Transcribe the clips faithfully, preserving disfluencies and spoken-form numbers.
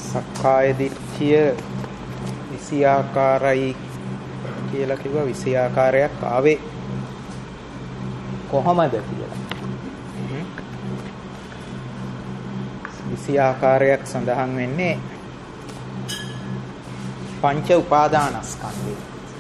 සක්කාය දිට්ඨිය විසි ආකාරයි කියලා කිව්වා. විසි ආකාරයක් ආවේ කොහොමද කියලා. විසි ආකාරයක් සඳහන් වෙන්නේ පංච උපාදානස්කන්ධය.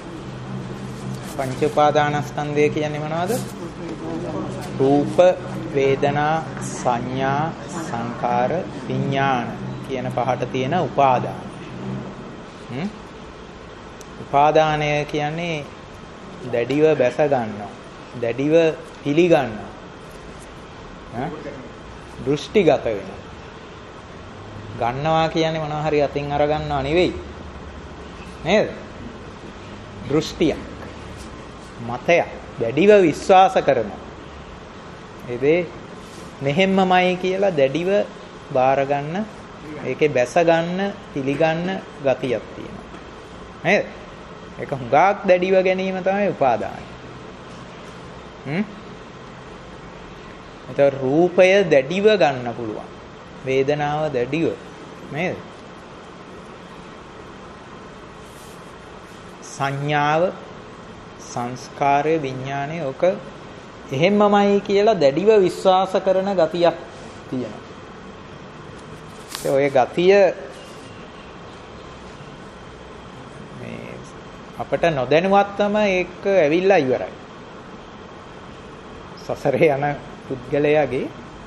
පංච උපාදානස්කන්ධය කියන්නේ මොනවද? රූප, වේදනා, සංඥා, සංකාර, විඥාන කියන පහට තියෙන උපාදාන. හ්ම්? උපාදානය කියන්නේ දැඩිව බැස ගන්නවා. දැඩිව පිළිගන්නවා. ඈ? දෘෂ්ටිගත වෙනවා. ගන්නවා කියන්නේ මොනවා හරි අතින් අර ගන්නව නෙවෙයි. නේද? දෘෂ්ටියක්. මතයක්. දැඩිව විශ්වාස කරනවා. ඒ දේ මෙහෙම්මමයි කියලා දැඩිව බාර ගන්න, ඒකේ බැස ගන්න, පිළිගන්න ගතියක් තියෙනවා. නේද? ඒක හුඟක් දැඩිව ගැනීම තමයි උපාදානය. හ්ම්? ඒතර රූපය දැඩිව ගන්න පුළුවන්. වේදනාව දැඩිව. නේද? සංඥාව, සංස්කාරය, විඥානය ඔක එහෙම්මමයි කියලා දැඩිව විශ්වාස කරන ගතියක් තියෙනවා. ඒ ඔය ගතිය මේ අපට නොදැනුවත්වම ඒක ඇවිල්ලා ඉවරයි. සසරේ යන පුද්ගලයාගේ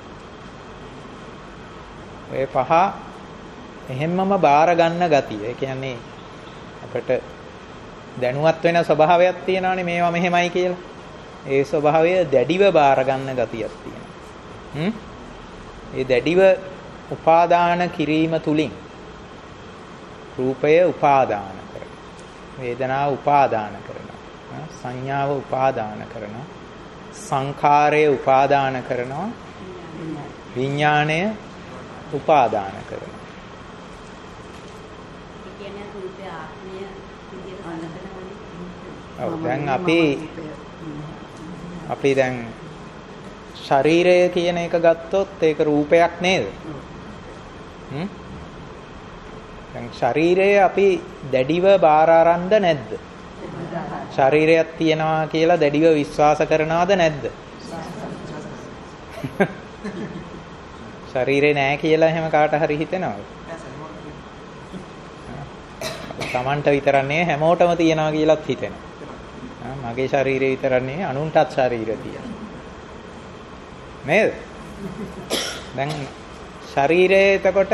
ඔය පහ එහෙම්මම බාර ගන්න ගතිය. ඒ කියන්නේ අපට දැනුවත් වෙන ස්වභාවයක් තියෙනවානේ මේවා මෙහෙමයි කියලා. ඒ ස්වභාවය දැඩිව බාර ගන්න ගතියක් තියෙනවා. හ්ම්? ඒ දැඩිව උපාදාන කිරීම තුලින් රූපය උපාදාන කරනවා. වේදනාව උපාදාන කරනවා. සංඥාව උපාදාන කරනවා. සංඛාරය උපාදාන කරනවා. විඥාණය උපාදාන කරනවා. ඒ කියන්නේ රූපය ආත්මය විදියට අල්ලගෙනවනේ. ඔව් දැන් අපි අපි දැන් ශරීරය කියන එක ගත්තොත් ඒක රූපයක් නේද? හ්ම්? දැන් ශරීරය අපි දැඩිව බාර අරන්ද නැද්ද? ශරීරයක් තියනවා කියලා දැඩිව විශ්වාස කරනවද නැද්ද? ශරීරේ නැහැ කියලා එහෙම කාට හරි හිතෙනවද? තමන්ට විතරක් නෙවෙයි හැමෝටම තියනවා කියලාත් හිතෙනවා. මගේ ශරීරය විතරක් නෙවෙයි අනුන්ටත් ශරීරය තියෙනවා. නේද? දැන් ශරීරය එතකොට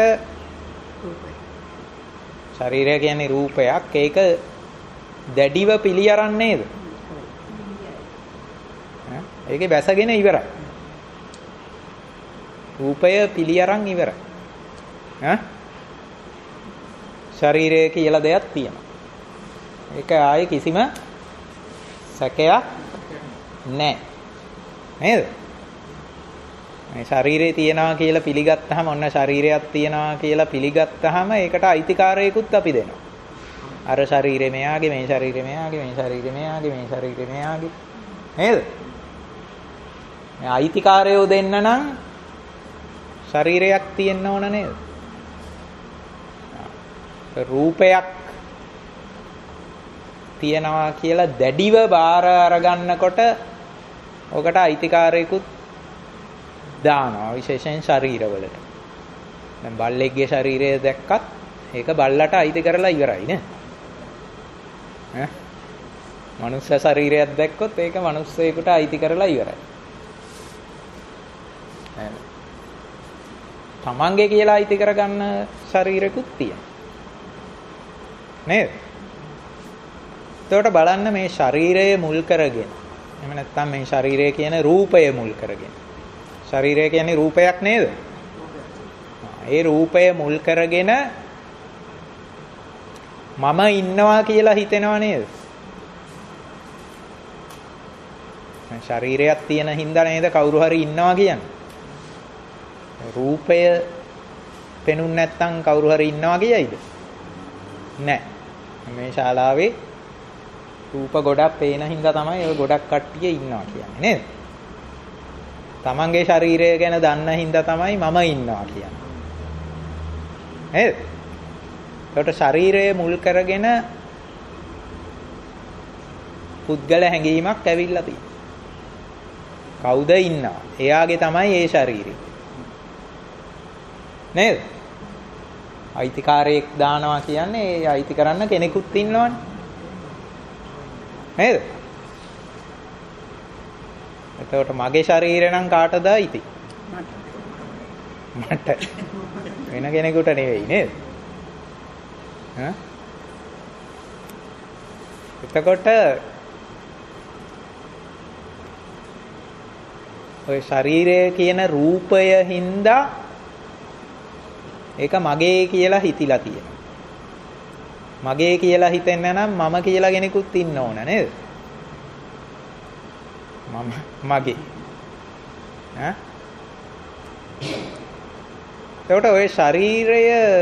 ශරීරය කියන්නේ රූපයක්. ඒක දැඩිව පිළි අරන් නේද? ඒකේ බැසගෙන ඉවරයි. රූපය පිළි අරන් ඉවරයි. ඈ? ශරීරය කියලා දෙයක් තියෙනවා. ඒක ආයේ කිසිම සැකයක් නැහැ. නේද? මේ ශරීරේ තියනවා කියලා පිළිගත්තාම ඔන්න ශරීරයක් තියනවා කියලා පිළිගත්තාම ඒකට අයිතිකාරයෙකුත් අපි දෙනවා. අර ශරීරේ මෙයාගේ, මේ ශරීරේ මෙයාගේ, මේ ශරීරේ මෙයාගේ, මේ ශරීරේ මෙයාගේ. නේද? මේ අයිතිකාරයෝ දෙන්න නම් ශරීරයක් තියෙන්න ඕන නේද? රූපයක් තියනවා කියලා දැඩිව බාර අරගන්නකොට ඔකට අයිතිකාරයෙකුත් දානවා විශේෂයෙන් ශරීරවලට. දැන් බල්ලෙක්ගේ ශරීරය දැක්කත් ඒක බල්ලට අයිති කරලා ඉවරයි නේ. ඈ මනුස්ස ශරීරයක් දැක්කොත් ඒක මනුස්සයෙකුට අයිති කරලා ඉවරයි. තමන්ගේ කියලා අයිති කරගන්න ශරීරෙකුත් තියෙනවා. නේද? එතකොට බලන්න මේ ශරීරය මුල් කරගෙන එහෙම නැත්නම් මේ ශරීරය කියන රූපය මුල් කරගෙන. ශරීරය කියන්නේ රූපයක් නේද? ඒ රූපය මුල් කරගෙන මම ඉන්නවා කියලා හිතෙනවා නේද? මේ ශරීරයක් තියෙන හින්දා නේද කවුරු හරි ඉන්නවා කියන්නේ? රූපය පෙනුනේ නැත්නම් කවුරු හරි ඉන්නවා කියයිද? නැහැ. මේ ශාලාවේ රූප ගොඩක් පේන හින්දා තමයි ඔය ගොඩක් කට්ටිය ඉන්නවා කියන්නේ නේද? තමන්ගේ ශරීරය ගැන දන්න හින්දා තමයි මම ඉන්නවා කියන්නේ. නේද? ඒකට ශරීරය මුල් කරගෙන පුද්ගල හැඟීමක් ඇවිල්ලා තියෙනවා. කවුද ඉන්නවා? එයාගේ තමයි ඒ ශරීරය. නේද? අයිතිකාරයෙක් දානවා කියන්නේ ඒ අයිති කරන්න කෙනෙකුත් ඉන්නවනේ. නේද? එතකොට මගේ ශරීරය නම් කාටද අයිති? මට. වෙන කෙනෙකුට නෙවෙයි නේද? ඈ? එතකොට ඔය ශරීරය කියන රූපය හින්දා ඒක මගේ කියලා හිතිලා තියෙනවා. මගේ කියලා හිතෙන්න නම් මම කියලා කෙනෙකුත් ඉන්න ඕන නේද? මම මගේ. ඈ? එතකොට ඔය ශරීරය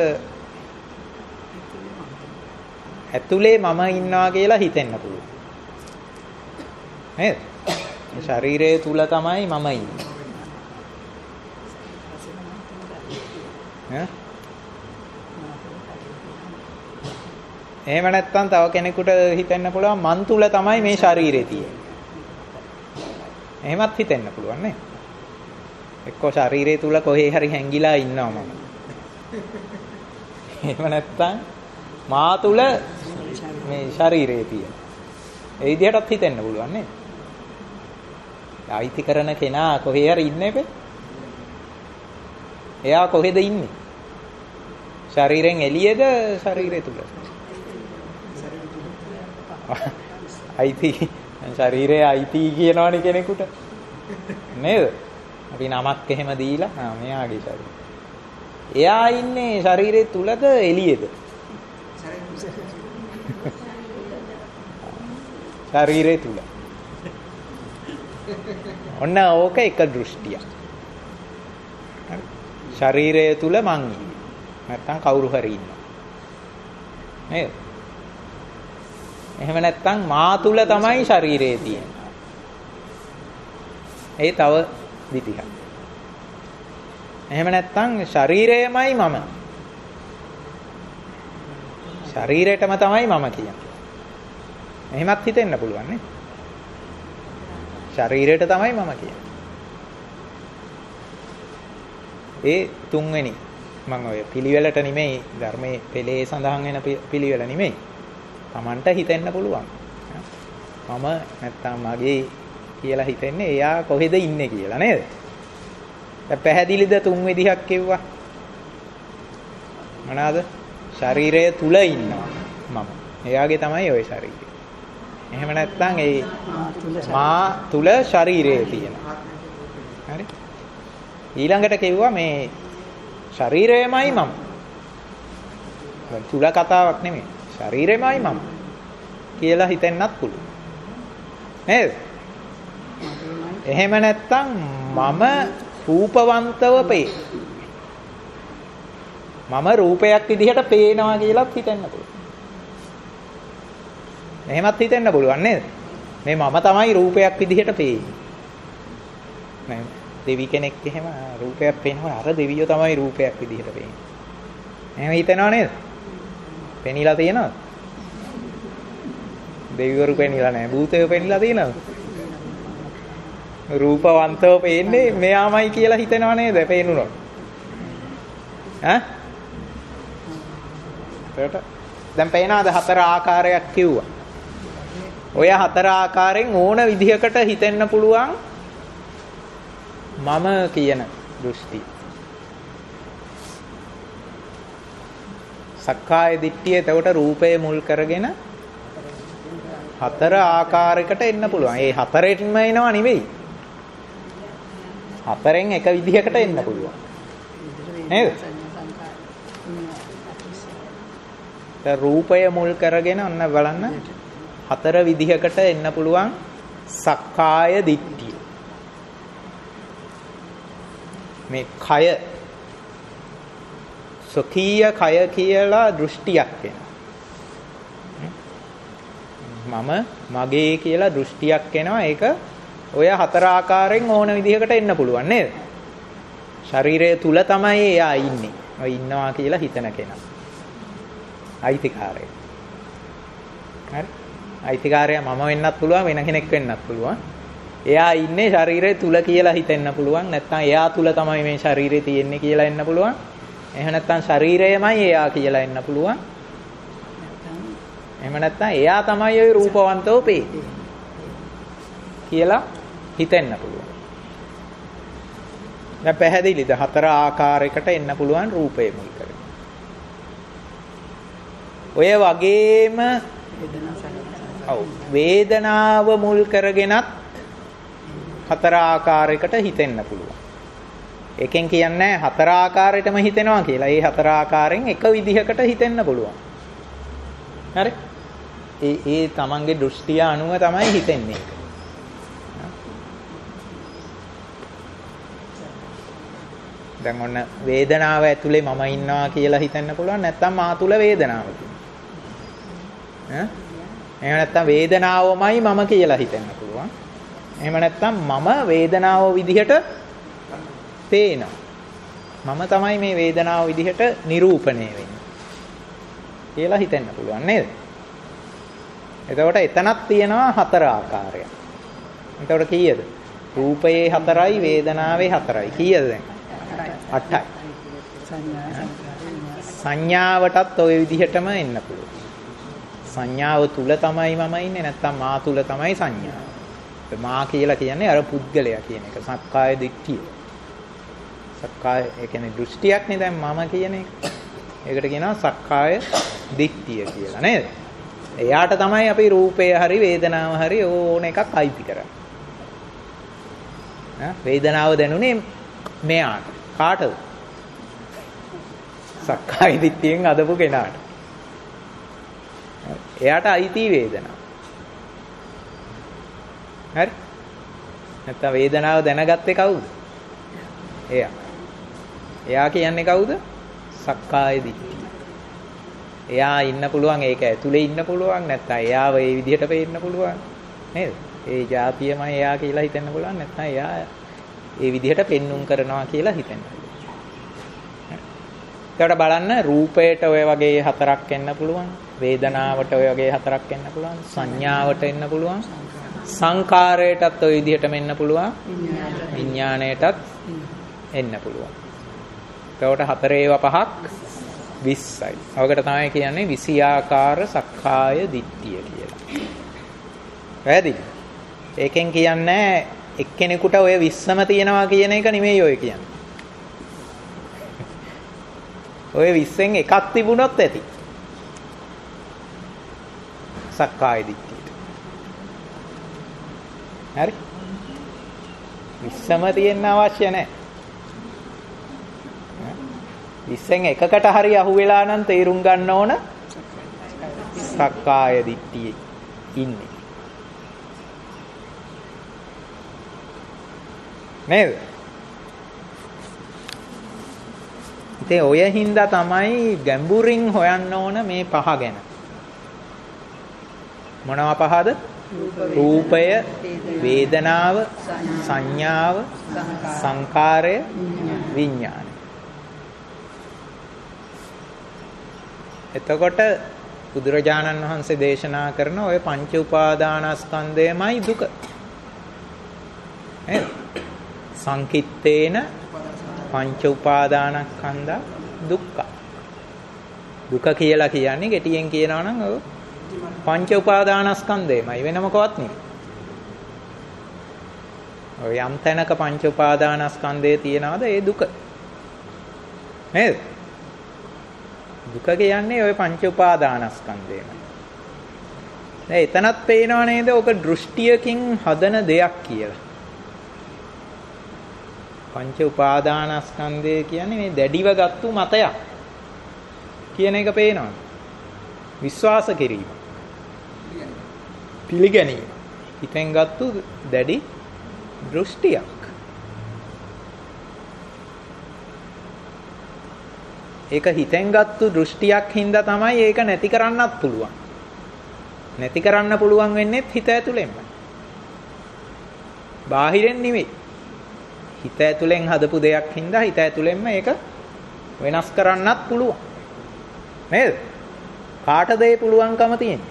ඇතුලේ මම ඉන්නවා කියලා හිතෙන්න පුළුවන්. නේද? මේ ශරීරය තුල තමයි මම ඉන්නේ. ඈ? එහෙම නැත්නම් තව කෙනෙකුට හිතෙන්න පුළුවන් මන් තුල තමයි මේ ශරීරය තියෙන්නේ. එහෙමත් හිතෙන්න පුළුවන් නේ. එක්කෝ ශරීරය තුල කොහේ හරි හැංගිලා ඉන්නවා මම. එහෙම නැත්නම් මා තුල මේ ශරීරය තියෙනවා. ඒ විදිහටත් හිතෙන්න පුළුවන් නේ. ආයිති කරන කෙනා කොහේ හරි ඉන්නේ බේ. එයා කොහෙද ඉන්නේ? ශරීරයෙන් එළියේද ශරීරය තුල? අයිති ශරීරයේ අයිති කියනවනේ කෙනෙකුට. නේද? අපි නමක් එහෙම දීලා ආ මෙයාගේ ශරීරය. එයා ඉන්නේ ශරීරය තුලද එළියේද? ශරීරය තුල. ඔන්න ඕක එක දෘෂ්ටියක්. හරි. ශරීරය තුල මං ඉන්නේ. නැත්තම් කවුරු හරි ඉන්නවා. නේද? එහෙම නැත්තම් මා තුල තමයි ශරීරය තියෙන්නේ. ඒ තව විදිහක්. එහෙම නැත්තම් ශරීරයමයි මම. ශරීරයටම තමයි මම කියන්නේ. එහෙමත් හිතෙන්න පුළුවන් නේ. ශරීරයට තමයි මම කියන්නේ. ඒ තුන්වෙනි මම ඔය පිළිවෙලට නෙමෙයි ධර්මයේ පෙළේ සඳහන් වෙන පිළිවෙල නෙමෙයි. Tamanට හිතෙන්න පුළුවන්. මම නැත්තම් මගේ කියලා හිතෙන්නේ එයා කොහෙද ඉන්නේ කියලා නේද? දැන් පැහැදිලිද තුන් විදිහක් කිව්වා? මොනවාද? ශරීරය තුල ඉන්නවා මම. එයාගේ තමයි ওই ශරීරය. එහෙම නැත්නම් ඒ මා තුල ශරීරය තියෙනවා. හරි? ඊළඟට කිව්වා මේ ශරීරයමයි මම. තුල කතාවක් නෙමෙයි. ශරීරෙමයි මම කියලා හිතෙන්නත් පුළුවන්. නේද? එහෙම නැත්නම් මම රූපවන්තව පේ. මම රූපයක් විදිහට පේනවා කියලාත් හිතෙන්න පුළුවන්. එහෙමත් හිතෙන්න පුළුවන් නේද? මේ මම තමයි රූපයක් විදිහට පේන්නේ. නෑ දෙවි කෙනෙක් එහෙම රූපයක් පේනකොට අර දෙවියෝ තමයි රූපයක් විදිහට පේන්නේ. එහෙම හිතෙනව නේද? පෙනිලා තියෙනවද? දෙවිවරු පෙනිලා නැහැ. භූතයෝ පෙනිලා තියෙනවද? රූපවන්තව පේන්නේ මෙයාමයි කියලා හිතෙනව නේද? පේනුනොත්. ඈ? ඒකට දැන් පේනවාද හතර ආකාරයක් කිව්වා. ඔය හතර ආකාරයෙන් ඕන විදිහකට හිතෙන්න පුළුවන් මම කියන දෘෂ්ටි. සක්කාය දිට්ඨිය එතකොට රූපය මුල් කරගෙන හතර ආකාරයකට එන්න පුළුවන්. ඒ හතරෙන්ම එනවා නෙවෙයි. හතරෙන් එක විදිහකට එන්න පුළුවන්. නේද? දැන් රූපය මුල් කරගෙන ඔන්න බලන්න හතර විදිහකට එන්න පුළුවන් සක්කාය දිට්ඨිය. මේ කය සොකීය කය කියලා දෘෂ්ටියක් එනවා. මම මගේ කියලා දෘෂ්ටියක් එනවා. ඒක ඔය හතර ආකාරයෙන් ඕන විදිහකට එන්න පුළුවන් නේද? ශරීරය තුල තමයි එයා ඉන්නේ. ඔය ඉන්නවා කියලා හිතන කෙනා. අයිතිකාරය. හරි? අයිතිකාරයා මම වෙන්නත් පුළුවන් වෙන කෙනෙක් වෙන්නත් පුළුවන්. එයා ඉන්නේ ශරීරය තුල කියලා හිතෙන්න පුළුවන්. නැත්නම් එයා තුල තමයි මේ ශරීරය තියෙන්නේ කියලා එන්න පුළුවන්. එහෙම නැත්නම් ශරීරයමයි එයා කියලා එන්න පුළුවන්. එහෙම නැත්නම් එයා තමයි ওই රූපවන්තව පේන්නේ කියලා හිතෙන්න පුළුවන්. දැන් පැහැදිලිද? හතර ආකාරයකට එන්න පුළුවන් රූපය මුල් කරගෙන. ඔය වගේම ඔව් වේදනාව මුල් කරගෙනත් හතර ආකාරයකට හිතෙන්න පුළුවන්. එකෙන් කියන්නේ හතර ආකාරයටම හිතෙනවා කියලා. ඒ හතර ආකාරයෙන් එක විදිහකට හිතෙන්න පුළුවන්. හරි? ඒ ඒ තමන්ගේ දෘෂ්ටිය අනුව තමයි හිතෙන්නේ. දැන් ඔන්න වේදනාව ඇතුලේ මම ඉන්නවා කියලා හිතෙන්න පුළුවන්. නැත්නම් මා තුල වේදනාව තියෙනවා. ඈ? එහෙම නැත්නම් වේදනාවමයි මම කියලා හිතෙන්න පුළුවන්. එහෙම නැත්නම් මම වේදනාව විදිහට පේනවා. මම තමයි මේ වේදනාව විදිහට නිරූපණය වෙන්නේ කියලා හිතෙන්න පුළුවන් නේද? එතකොට එතනක් තියෙනවා හතර ආකාරයක්. එතකොට කීයද? රූපයේ හතරයි වේදනාවේ හතරයි. කීයද දැන්? අටයි. සංඥාවටත් ওই විදිහටම එන්න පුළුවන්. සංඥාව තුල තමයි මම ඉන්නේ නැත්නම් මා තුල තමයි සංඥාව. මා කියලා කියන්නේ අර පුද්ගලයා කියන එක. සක්කාය දිට්ඨිය. සක්කාය ඒ කියන්නේ දෘෂ්ටියක් නේ දැන් මම කියන එක. ඒකට කියනවා සක්කාය දිට්ඨිය කියලා නේද? එයාට තමයි අපි රූපය හරි වේදනාව හරි ඕන එකක් අයිති කරන්නේ. ඈ වේදනාව දැනුනේ මෙයාට. කාටද? සක්කාය දිට්ඨියෙන් අදපු කෙනාට. එයාට අයිති වේදනාව. හරි? නැත්නම් වේදනාව දැනගත්තේ කවුද? එයා. එයා කියන්නේ කවුද? සක්කාය දිට්ඨිය. එයා ඉන්න පුළුවන් ඒක ඇතුලේ ඉන්න පුළුවන් නැත්නම් එයාව ඒ විදිහට පේන්න පුළුවන් නේද? ඒ જાතියමයි එයා කියලා හිතෙන්න පුළුවන් නැත්නම් එයා ඒ විදිහට පෙන්눔 කරනවා කියලා හිතෙන්න පුළුවන්. ඒකට බලන්න රූපයට ඔය වගේ හතරක් එන්න පුළුවන්, වේදනාවට ඔය වගේ හතරක් එන්න පුළුවන්, සංඥාවට එන්න පුළුවන්, සංකාරයටත් ඔය විදිහටම එන්න පුළුවන්, විඥාණයටත් එන්න පුළුවන්. ඒකට හතරේ ඒවා පහක් විස්සයි. අවකට තමයි කියන්නේ විසියාකාර සක්කාය දිට්ඨිය කියලා. පැහැදිලි? ඒකෙන් කියන්නේ එක්කෙනෙකුට ඔය විස්සම තියනවා කියන එක නෙමෙයි ඔය කියන්නේ. ඔය විස්සෙන් එකක් තිබුණොත් ඇති. සක්කාය දිට්ඨියට. හරි? විස්සම තියෙන්න අවශ්‍ය නැහැ. විස්සෙන් එකකට හරි අහු වෙලා නම් තේරුම් ගන්න ඕන සක්කාය දිට්ඨියේ ඉන්නේ. නේද? ඉතින් ඔය හින්දා තමයි ගැඹුරින් හොයන්න ඕන මේ පහ ගැන. මොනවා පහද? රූපය, වේදනාව, සංඥාව, සංකාරය, විඥානය. එතකොට බුදුරජාණන් වහන්සේ දේශනා කරන ඔය පංච උපාදානස්කන්ධයමයි දුක. නේද? සංකිට්ඨේන පංච උපාදානස්කන්ධා දුක්ඛ. දුක කියලා කියන්නේ ගැටියෙන් කියනවා නම් ඔය පංච උපාදානස්කන්ධයමයි වෙන මොකවත් නෙවෙයි. ඔය යම් තැනක පංච උපාදානස්කන්ධය තියනවාද ඒ දුක. නේද? දුක කියන්නේ ওই පංච උපාදානස්කන්ධයම. දැන් එතනත් පේනව නේද? ඔක දෘෂ්ටියකින් හදන දෙයක් කියලා. පංච උපාදානස්කන්ධය කියන්නේ මේ දැඩිව ගත්තු මතයක් කියන එක පේනවා. විශ්වාස කිරීම. පිළිගැනීම. හිතෙන් ගත්තු දැඩි දෘෂ්ටියක්. ඒක හිතෙන් ගත්තු දෘෂ්ටියක් හින්දා තමයි ඒක නැති කරන්නත් පුළුවන්. නැති කරන්න පුළුවන් වෙන්නේ හිත ඇතුලෙන්ම. බාහිරෙන් නෙවෙයි. හිත ඇතුලෙන් හදපු දෙයක් හින්දා හිත ඇතුලෙන්ම ඒක වෙනස් කරන්නත් පුළුවන්. නේද? කාටද ඒ පුළුවන්කම තියෙන්නේ?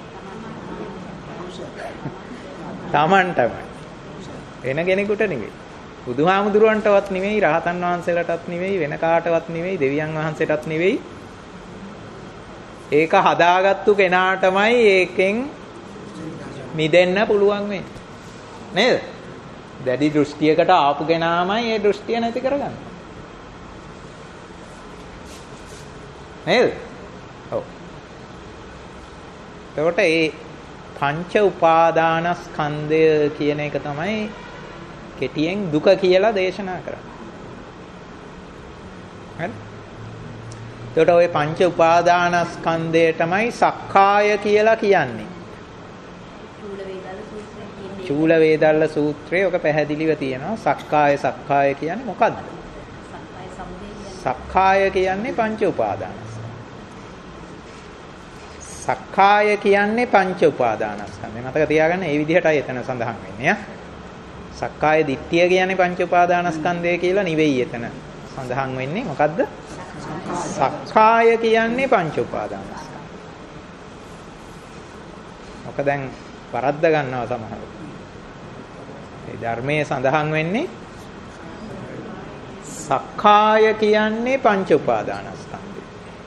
තමන්ටමයි. වෙන කෙනෙකුට නෙවෙයි. බුදුහාමුදුරුවන්ටවත් නෙවෙයි, රහතන් වහන්සේලාටත් නෙවෙයි, වෙන කාටවත් නෙවෙයි, දෙවියන් වහන්සේටත් නෙවෙයි. ඒක හදාගත්තු කෙනාටමයි ඒකෙන් මිදෙන්න පුළුවන් වෙන්නේ. නේද? දැඩි දෘෂ්ටියකට ආපු කෙනාමයි ඒ දෘෂ්ටිය නැති කරගන්නේ. නේද? ඔව්. එතකොට මේ පංච උපාදානස්කන්ධය කියන එක තමයි කෙටියෙන් දුක කියලා දේශනා කරන්නේ. හරි? එතකොට ওই පංච උපාදානස්කන්ධය තමයි සක්කාය කියලා කියන්නේ. චූල වේදල්ල සූත්‍රයේ ඔක පැහැදිලිව තියෙනවා. සක්කාය සක්කාය කියන්නේ මොකද්ද? සක්කාය කියන්නේ පංච උපාදානස්කන්ධය. සක්කාය කියන්නේ පංච උපාදානස්කන්ධය. මතක තියාගන්න මේ විදිහටයි එතන සඳහන් වෙන්නේ ඈ. සක්කාය දිට්ඨිය කියන්නේ පංච උපාදානස්කන්ධය කියලා නෙවෙයි එතන සඳහන් වෙන්නේ. මොකද්ද? සක්කාය කියන්නේ පංච උපාදානස්කන්ධය. මොක දැන් වරද්ද ගන්නවා සමහරව. මේ ධර්මයේ සඳහන් වෙන්නේ සක්කාය කියන්නේ පංච උපාදානස්කන්ධය.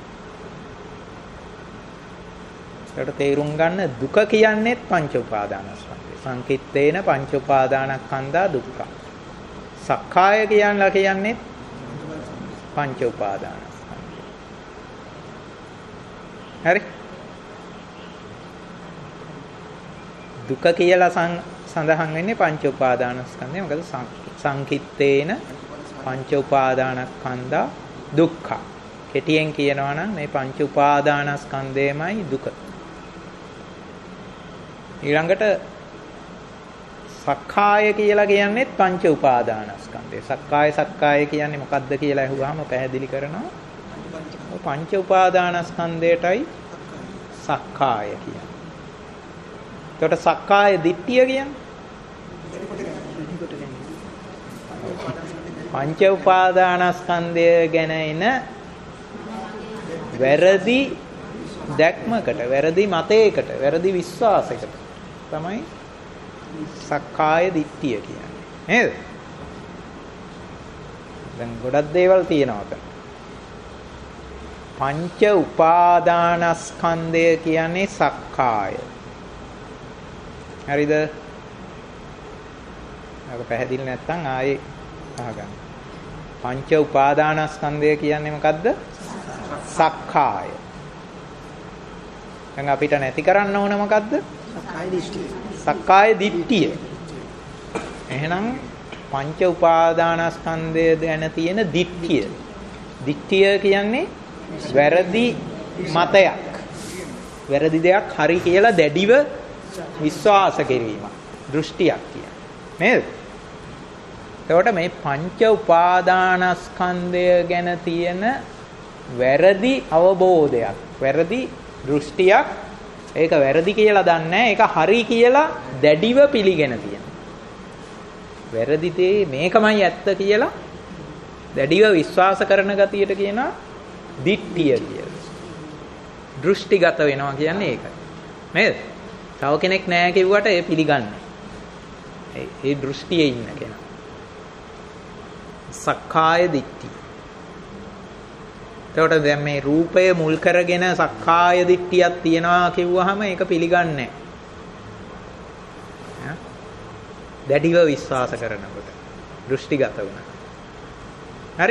ඒකට තේරුම් ගන්න දුක කියන්නේත් පංච උපාදානස්කන්ධය. සංකිට්ඨේන පංච උපාදානස්කන්ධා දුක්ඛ. සක්කාය කියනවා කියන්නේ පංච උපාදානස්කන්ධය. හරි? දුක කියලා සඳහන් වෙන්නේ පංච උපාදානස්කන්ධය. මොකද සංකිට්ඨේන පංච උපාදානස්කන්ධා දුක්ඛ. කෙටියෙන් කියනවා නම් මේ පංච උපාදානස්කන්ධයමයි දුක. ඊළඟට සක්කාය කියලා කියන්නේත් පංච උපාදානස්කන්ධය. සක්කාය සක්කාය කියන්නේ මොකද්ද කියලා අහුවාම පැහැදිලි කරනවා. පංච උපාදානස්කන්ධයටයි සක්කාය කියන්නේ. එතකොට සක්කාය දිට්ඨිය කියන්නේ පංච උපාදානස්කන්ධය ගැන එන වැරදි දැක්මකට, වැරදි මතයකට, වැරදි විශ්වාසයකට තමයි සක්කාය දිට්ඨිය කියන්නේ. නේද? දැන් ගොඩක් දේවල් තියෙනවා අතන. පංච උපාදානස්කන්ධය කියන්නේ සක්කාය. හරිද? අර පැහැදිලි නැත්නම් ආයේ අහගන්න. පංච උපාදානස්කන්ධය කියන්නේ මොකද්ද? සක්කාය. දැන් අපිට නැති කරන්න ඕන මොකද්ද? සක්කාය දිට්ඨිය. සක්කාය දිට්ඨිය. එහෙනම් පංච උපාදානස්කන්ධය ගැන තියෙන දිට්ඨිය. දිට්ඨිය කියන්නේ වැරදි මතයක්. වැරදි දෙයක් හරි කියලා දැඩිව විශ්වාස කිරීම. දෘෂ්ටියක් කියන්නේ. නේද? එතකොට මේ පංච උපාදානස්කන්ධය ගැන තියෙන වැරදි අවබෝධයක්, වැරදි දෘෂ්ටියක්, ඒක වැරදි කියලා දන්නේ නැහැ, ඒක හරි කියලා දැඩිව පිළිගෙන තියෙනවා. වැරදි තේ මේකමයි ඇත්ත කියලා දැඩිව විශ්වාස කරන ගතියට කියනවා දිට්ඨිය කියලා. දෘෂ්ටිගත වෙනවා කියන්නේ ඒකයි. නේද? තව කෙනෙක් නැහැ කිව්වට ඒ පිළිගන්නේ. ඒ ඒ දෘෂ්ටියේ ඉන්න කෙනා. සක්කාය දිට්ඨිය. එතකොට දැන් මේ රූපය මුල් කරගෙන සක්කාය දිට්ඨියක් තියනවා කිව්වහම ඒක පිළිගන්නේ නැහැ. දැඩිව විශ්වාස කරනකොට දෘෂ්ටිගත වුණා. හරි?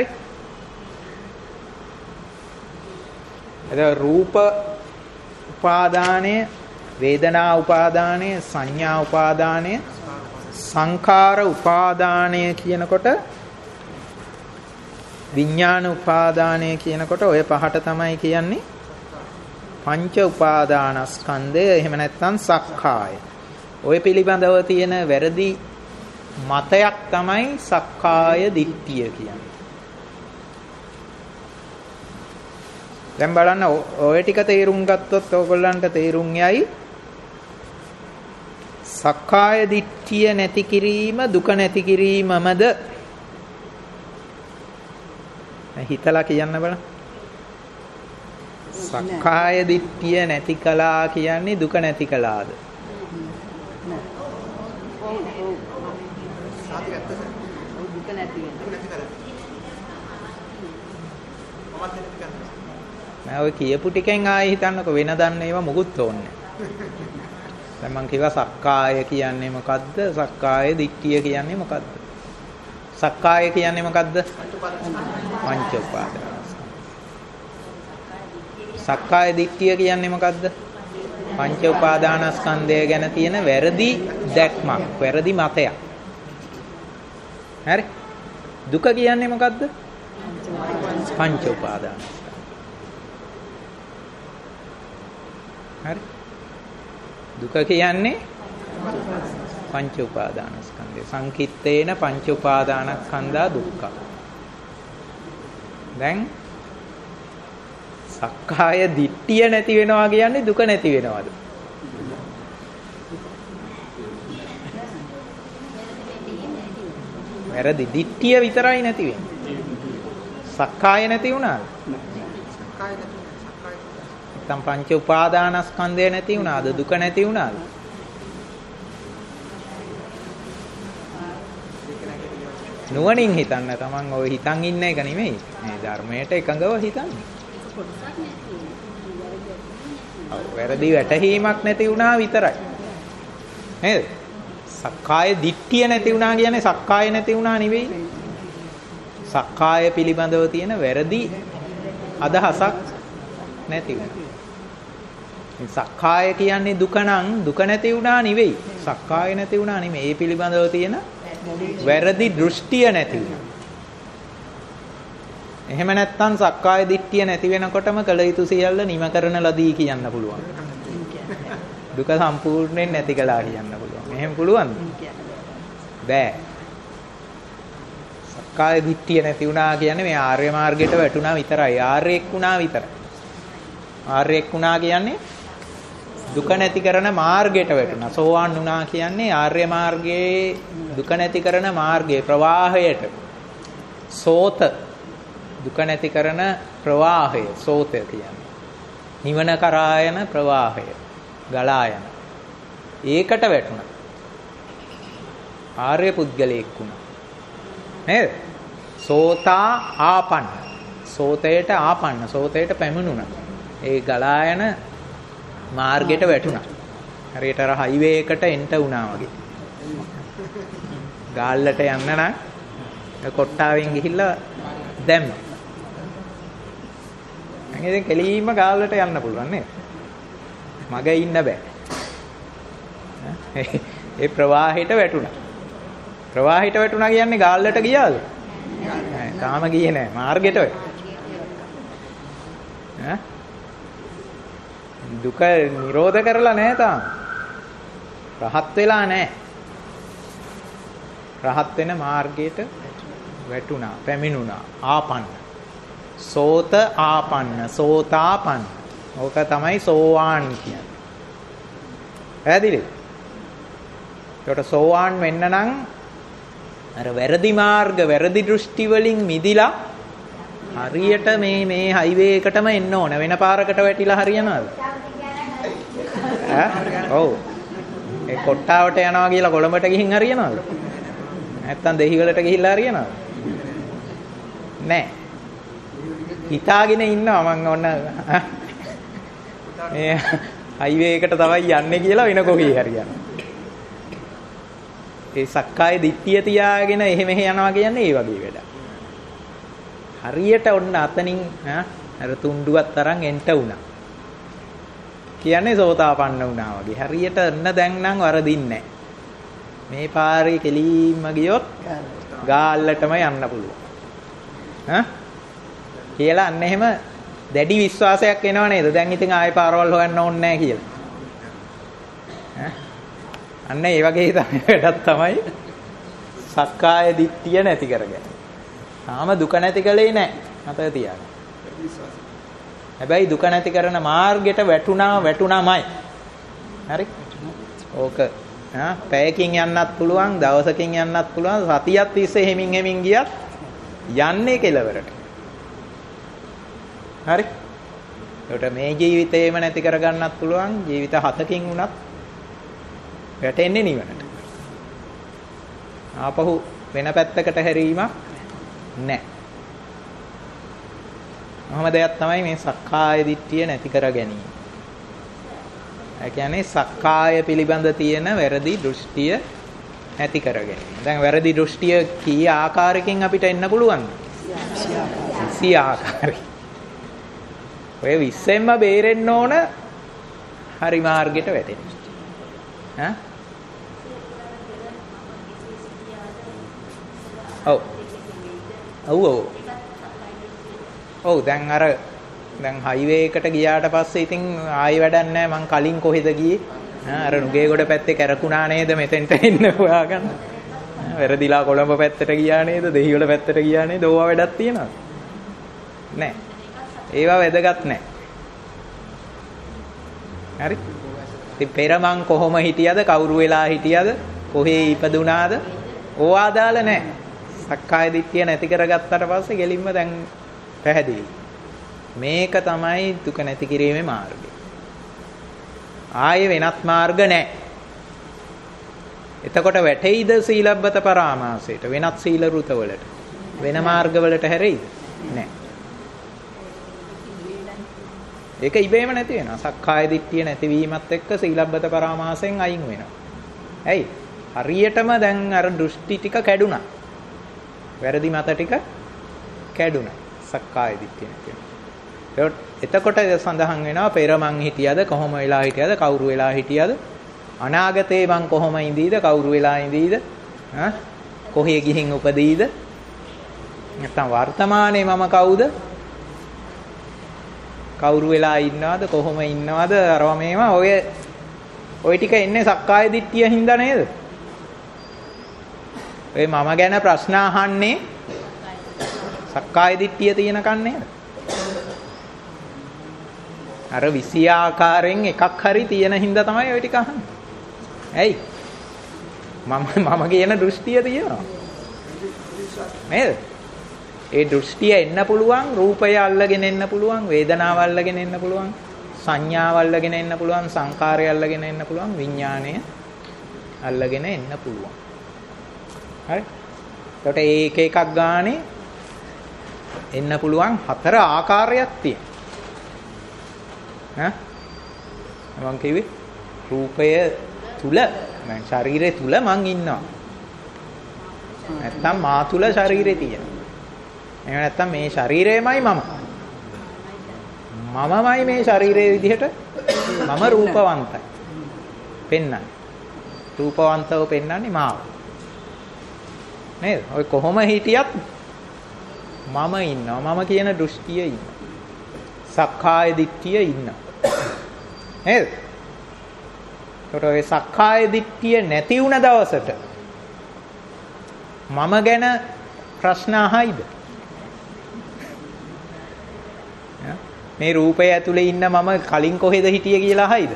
එතකොට රූප උපාදානය, වේදනා උපාදානය, සංඥා උපාදානය, සංඛාර උපාදානය කියනකොට විඥාන උපාදානය කියනකොට ඔය පහට තමයි කියන්නේ පංච උපාදානස්කන්ධය. එහෙම නැත්නම් සක්කාය. ඔය පිළිබඳව තියෙන වැරදි මතයක් තමයි සක්කාය දිට්ඨිය කියන්නේ. දැන් බලන්න ඔය ටික තේරුම් ගත්තොත් ඕගොල්ලන්ට තේරුම් යයි සක්කාය දිට්ඨිය නැති කිරීම දුක නැති කිරීමමද? හිතලා කියන්න බලන්න. සක්කාය දිට්ඨිය නැති කළා කියන්නේ දුක නැති කළාද? දුක නැති මම ඔය කියපු ටිකෙන් ආයෙ හිතන්නකො වෙන දන්න ඒවා මොකුත් ඕනේ නැහැ. දැන් මම කිව්වා සක්කාය කියන්නේ මොකද්ද? සක්කාය දිට්ඨිය කියන්නේ මොකද්ද? සක්කාය කියන්නේ මොකද්ද? පංච උපාදානස්කන්ධ. සක්කාය දිට්ඨිය කියන්නේ මොකද්ද? පංච උපාදානස්කන්ධය ගැන තියෙන වැරදි දැක්මක්, වැරදි මතයක්. හරි? දුක කියන්නේ මොකද්ද? පංච උපාදානස්කන්ධ. හරි? දුක කියන්නේ පංච උපාදානස්කන්ධය. සංකිට්ඨේන පංච උපාදානස්කන්ධා දුක්ඛ. දැන් සක්කාය දිට්ඨිය නැති වෙනවා කියන්නේ දුක නැති වෙනවද? වැරදි දිට්ඨිය විතරයි නැති වෙන්නේ. සක්කාය නැති වුණාද? සක්කාය නැති නැත්නම් පංච උපාදානස්කන්ධය නැති වුණාද? දුක නැති වුණාද? නුවණින් හිතන්න. තමන් ඔය හිතන් ඉන්න එක නෙමෙයි. මේ ධර්මයට එකඟව හිතන්නේ. ඔව් වැරදි වැටහීමක් නැති වුණා විතරයි. නේද? සක්කාය දිට්ඨිය නැති වුණා කියන්නේ සක්කාය නැති වුණා නෙවෙයි. සක්කාය පිළිබඳව තියෙන වැරදි අදහසක් නැති වුණා. සක්කාය කියන්නේ දුක නම් දුක නැති වුණා නෙවෙයි. සක්කාය නැති වුණා නෙමෙයි. ඒ පිළිබඳව තියෙන වැරදි දෘෂ්ටිය නැති වුණා. එහෙම නැත්නම් සක්කාය දිට්ඨිය නැති වෙනකොටම කළ යුතු සියල්ල නිම කරන ලදී කියන්න පුළුවන්. දුක සම්පූර්ණයෙන් නැති කළා කියන්න පුළුවන්. එහෙම පුළුවන්ද? බෑ. සක්කාය දිට්ඨිය නැති වුණා කියන්නේ මේ ආර්ය මාර්ගයට වැටුණා විතරයි. ආර්යෙක් වුණා විතරයි. ආර්යෙක් වුණා කියන්නේ දුක නැති කරන මාර්ගයට වැටුණා. සෝවාන් වුණා කියන්නේ ආර්ය මාර්ගයේ දුක නැති කරන මාර්ගයේ ප්‍රවාහයට. සෝත දුක නැති කරන ප්‍රවාහය සෝතය කියන්නේ. නිවන කරා යන ප්‍රවාහය. ගලා යන. ඒකට වැටුණා. ආර්ය පුද්ගලයෙක් වුණා. නේද? සෝතා ආපන්න. සෝතයට ආපන්න. සෝතයට පැමිණුණා. ඒ ගලා යන මාර්ගයට වැටුණා. හරියට අර හයිවේ එකට එන්ට වුණා වගේ. ගාල්ලට යන්න නම් කොට්ටාවෙන් ගිහිල්ලා දැම්ම. දැන් ඉතින් කෙලින්ම ගාල්ලට යන්න පුළුවන් නේද? මග ඉන්න බෑ. ඒ ප්‍රවාහයට වැටුණා. ප්‍රවාහයට වැටුණා කියන්නේ ගාල්ලට ගියාද? නෑ, තාම ගියේ නෑ. මාර්ගයට වැටුණා. ඈ දුක නිරෝධ කරලා නැහැ තාම. රහත් වෙලා නැහැ. රහත් වෙන මාර්ගයට වැටුණා, පැමිණුණා, ආපන්න. සෝත ආපන්න, සෝතාපන්න. ඕක තමයි සෝවාන් කියන්නේ. පැහැදිලිද? ඒකට සෝවාන් වෙන්න නම් අර වැරදි මාර්ග, වැරදි දෘෂ්ටි වලින් මිදිලා හරියට මේ මේ හයිවේ එකටම එන්න ඕන. වෙන පාරකට වැටිලා හරියනවද? ඈ? ඔව්. ඒ කොට්ටාවට යනවා කියලා කොළඹට ගිහින් හරියනවද? නැත්තම් දෙහිවලට ගිහිල්ලා හරියනවද? නෑ. හිතාගෙන ඉන්නවා මම ඔන්න මේ හයිවේ එකට තමයි යන්නේ කියලා වෙන කොහේ හරියනවා. ඒ සක්කාය දිට්ඨිය තියාගෙන එහෙ මෙහෙ යනවා කියන්නේ ඒ වගේ වැඩක්. හරියට ඔන්න අතනින් අර තුණ්ඩුවක් තරම් එන්ට වුණා. කියන්නේ සෝතාපන්න වුණා වගේ. හරියට එන්න දැන් නම් වරදින්නේ නැහැ. මේ පාරේ කෙලින්ම ගියොත් ගාල්ලටම යන්න පුළුවන්. හා? කියලා අන්න එහෙම දැඩි විශ්වාසයක් එනව නේද? දැන් ඉතින් ආයෙ පාරවල් හොයන්න ඕනේ නැහැ කියලා. ඈ? අන්න ඒ වගේ තමයි වැඩක් තමයි සක්කාය දිට්ඨිය නැති කරගන්න. තාම දුක නැති කලේ නැහැ. මතක තියාගන්න. හැබැයි දුක නැති කරන මාර්ගයට වැටුණා වැටුණාමයි. හරි? ඕක ආ පැයකින් යන්නත් පුළුවන්, දවසකින් යන්නත් පුළුවන්, සතියක් තිස්සේ හැමින් හැමින් ගියත් යන්නේ කෙලවරට. හරි? ඒකට මේ ජීවිතේම නැති කරගන්නත් පුළුවන් ජීවිත හතකින් වුණත් වැටෙන්නේ නිවනට. ආපහු වෙන පැත්තකට හැරීමක් නැහැ. මොහොම දෙයක් තමයි මේ සක්කාය දිට්ඨිය නැති කර ගැනීම. ඒ කියන්නේ සක්කාය පිළිබඳ තියෙන වැරදි දෘෂ්ටිය නැති කර ගැනීම. දැන් වැරදි දෘෂ්ටිය කී ආකාරයකින් අපිට එන්න පුළුවන්ද? විසි ආකාරයි. ඔය විස්සෙන්ම බේරෙන්න ඕන හරි මාර්ගයට වැටෙන්න. ඈ? ඔව්. ඔව් ඔව්. ඔව් දැන් අර දැන් හයිවේ එකට ගියාට පස්සේ ඉතින් ආයෙ වැඩක් නැහැ මං කලින් කොහෙද ගියේ? අර නුගේගොඩ පැත්තේ කැරකුණා නේද මෙතෙන්ට එන්න හොයාගන්න. වැරදිලා කොළඹ පැත්තට ගියා නේද? දෙහිවල පැත්තට ගියා නේද? ඕවා වැඩක් තියනවද? නැහැ. ඒවා වැදගත් නැහැ. හරි? ඉතින් පෙර මං කොහොම හිටියද? කවුරු වෙලා හිටියද? කොහේ ඉපදුනාද? ඕවා අදාළ නැහැ. සක්කාය දිට්ඨිය නැති කරගත්තට පස්සේ ගෙලින්ම දැන් පැහැදිලි. මේක තමයි දුක නැති කිරීමේ මාර්ගය. ආයේ වෙනත් මාර්ග නැහැ. එතකොට වැටෙයිද සීලබ්බත පරාමාසයට වෙනත් සීල ෘතවලට වෙන මාර්ගවලට හැරෙයිද? නැහැ. ඒක ඉබේම නැති වෙනවා. සක්කාය දිට්ඨිය නැතිවීමත් එක්ක සීලබ්බත පරාමාසයෙන් අයින් වෙනවා. ඇයි? හරියටම දැන් අර දෘෂ්ටි ටික කැඩුනා. වැරදි මත ටික කැඩුනා. සක්කාය දිට්ඨිය නැති. එතකොට සඳහන් වෙනවා පෙර මං හිටියද කොහොම වෙලා හිටියද කවුරු වෙලා හිටියද අනාගතේ මං කොහොම ඉඳීද කවුරු වෙලා ඉඳීද ඈ කොහේ ගිහින් උපදීද නැත්නම් වර්තමානයේ මම කවුද කවුරු වෙලා ඉන්නවද කොහොම ඉන්නවද අරවා මේවා ඔය ඔය ටික එන්නේ සක්කාය දිට්ඨිය හින්දා නේද? ඔය මම ගැන ප්‍රශ්න අහන්නේ සක්කාය දිට්ඨිය තියෙනකන් නේද? අර විසි ආකාරයෙන් එකක් හරි තියෙන හින්දා තමයි ඔය ටික අහන්නේ. ඇයි? මම මම කියන දෘෂ්ටිය තියෙනවා. නේද? ඒ දෘෂ්ටිය එන්න පුළුවන් රූපය අල්ලගෙන එන්න පුළුවන් වේදනාව අල්ලගෙන එන්න පුළුවන් සංඥාව අල්ලගෙන එන්න පුළුවන් සංකාරය අල්ලගෙන එන්න පුළුවන් විඥාණය අල්ලගෙන එන්න පුළුවන්. හරි? එතකොට ඒක එකක් ගානේ එන්න පුළුවන් හතර ආකාරයක් තියෙනවා. ඈ මම කිව්වේ රූපය තුල මම ශරීරය තුල මං ඉන්නවා. නැත්තම් මා තුල ශරීරය තියෙනවා. එහෙම නැත්තම් මේ ශරීරයමයි මම. මමමයි මේ ශරීරයේ විදිහට මම රූපවන්තයි. පෙන්නන්නේ. රූපවන්තව පෙන්නන්නේ මාව. නේද? ඔය කොහොම හිටියත් මම ඉන්නවා. මම කියන දෘෂ්ටිය ඉන්නවා. සක්කාය දිට්ඨිය ඉන්නවා. නේද? ඒකට ඔය සක්කාය දිට්ඨිය නැති වුණ දවසට මම ගැන ප්‍රශ්න අහයිද? මේ රූපය ඇතුලේ ඉන්න මම කලින් කොහෙද හිටියේ කියලා අහයිද?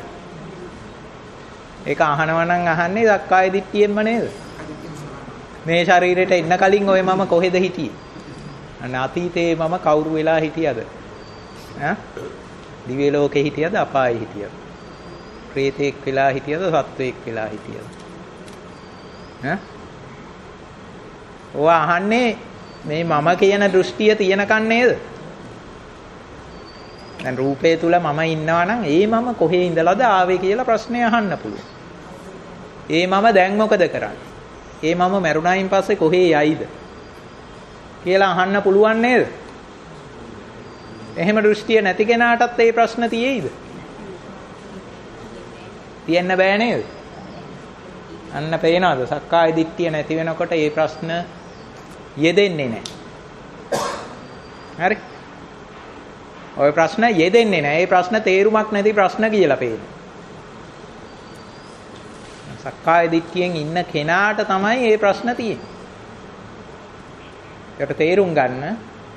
ඒක අහනවා නම් අහන්නේ සක්කාය දිට්ඨියෙන්ම නේද? මේ ශරීරයට එන්න කලින් ඔය මම කොහෙද හිටියේ? අන්න අතීතේ මම කවුරු වෙලා හිටියද? ඈ? දිව්‍ය ලෝකේ හිටියද අපායේ හිටියද? ප්‍රේතෙක් වෙලා හිටියද සත්වෙක් වෙලා හිටියද? ඈ? ඔය අහන්නේ මේ මම කියන දෘෂ්ටිය තියෙනකන් නේද? දැන් රූපේ තුල මම ඉන්නවා නම් ඒ මම කොහේ ඉඳලාද ආවේ කියලා ප්‍රශ්නේ අහන්න පුළුවන්. ඒ මම දැන් මොකද කරන්නේ? ඒ මම මරුණායින් පස්සේ කොහේ යයිද කියලා අහන්න පුළුවන් නේද? එහෙම දෘෂ්ටිය නැති කෙනාටත් ඒ ප්‍රශ්න තියෙයිද? තියෙන්න බෑ නේද? අන්න පේනවද? සක්කාය දිට්ඨිය නැති වෙනකොට ඒ ප්‍රශ්න යෙදෙන්නේ නැහැ. හරි? ඔය ප්‍රශ්න යෙදෙන්නේ නැහැ. ඒ ප්‍රශ්න තේරුමක් නැති ප්‍රශ්න කියලා පේනවා. සක්කාය දිට්ඨියෙන් ඉන්න කෙනාට තමයි මේ ප්‍රශ්න තියෙන්නේ. ඒකට තේරුම් ගන්න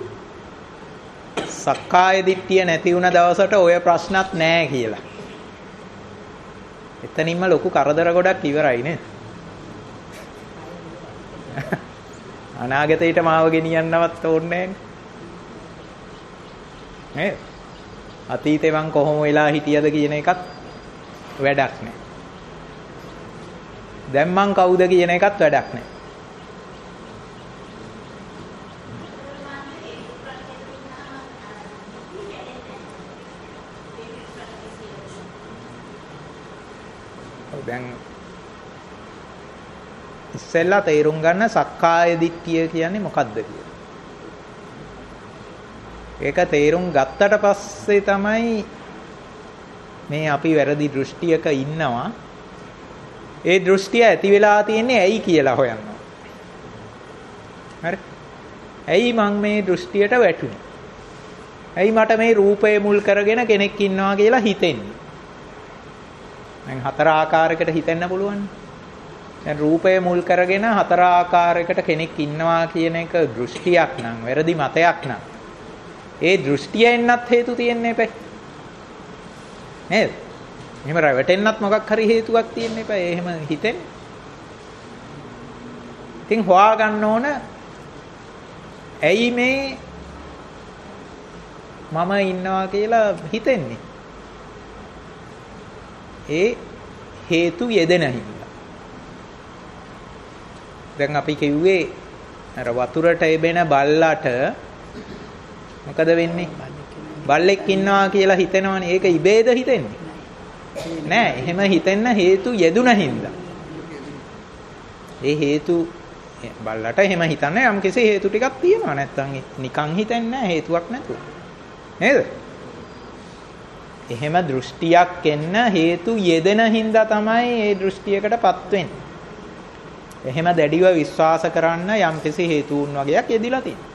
සක්කාය දිට්ඨිය නැති වුණ දවසට ඔය ප්‍රශ්නත් නැහැ කියලා. එතනින්ම ලොකු කරදර ගොඩක් ඉවරයි නේද? අනාගතයට මාව ගෙනියන්නවත් ඕනේ නැහැ නේද? අතීතේ මං කොහොම වෙලා හිටියද කියන එකත් වැඩක් නැහැ. දැන් මං කවුද කියන එකත් වැඩක් නැහැ. දැන් ඉස්සෙල්ලා තේරුම් ගන්න සක්කාය දිට්ඨිය කියන්නේ මොකක්ද කියලා. ඒක තේරුම් ගත්තට පස්සේ තමයි මේ අපි වැරදි දෘෂ්ටියක ඉන්නවා. ඒ දෘෂ්ටිය ඇති වෙලා තියෙන්නේ ඇයි කියලා හොයනවා. හරි. ඇයි මං මේ දෘෂ්ටියට වැටුනේ? ඇයි මට මේ රූපය මුල් කරගෙන කෙනෙක් ඉන්නවා කියලා හිතෙන්නේ? දැන් හතර ආකාරයකට හිතෙන්න පුළුවන්. දැන් රූපය මුල් කරගෙන හතර ආකාරයකට කෙනෙක් ඉන්නවා කියන එක දෘෂ්ටියක් නම්, වැරදි මතයක් නම්, ඒ දෘෂ්ටියෙන්වත් හේතු තියෙන්න එපා. නේද? එහෙම රැවටෙන්නත් මොකක් හරි හේතුවක් තියෙන්න එපා. එහෙම හිතෙන්න. ඉතින් හොයා ගන්න ඕන ඇයි මේ මම ඉන්නවා කියලා හිතෙන්නේ? ඒ හේතු යෙදෙන හින්දා. දැන් අපි කිව්වේ අර වතුරට එබෙන බල්ලට මොකද වෙන්නේ? බල්ලෙක් ඉන්නවා කියලා හිතෙනවනේ. ඒක ඉබේද හිතෙන්නේ? නෑ. එහෙම හිතෙන්න හේතු යෙදුන හින්දා. ඒ හේතු බල්ලට එහෙම හිතන්න යම් කිසි හේතු ටිකක් තියෙනවා. නැත්තම් නිකන් හිතෙන්නේ නෑ හේතුවක් නැතුව. නේද? එහෙම දෘෂ්ටියක් එන්න හේතු යෙදෙන හින්දා තමයි ඒ දෘෂ්ටියකටපත් වෙන්නේ. එහෙම දැඩිව විශ්වාස කරන්න යම් කිසි හේතුන් වගේක් යෙදිලා තියෙනවා.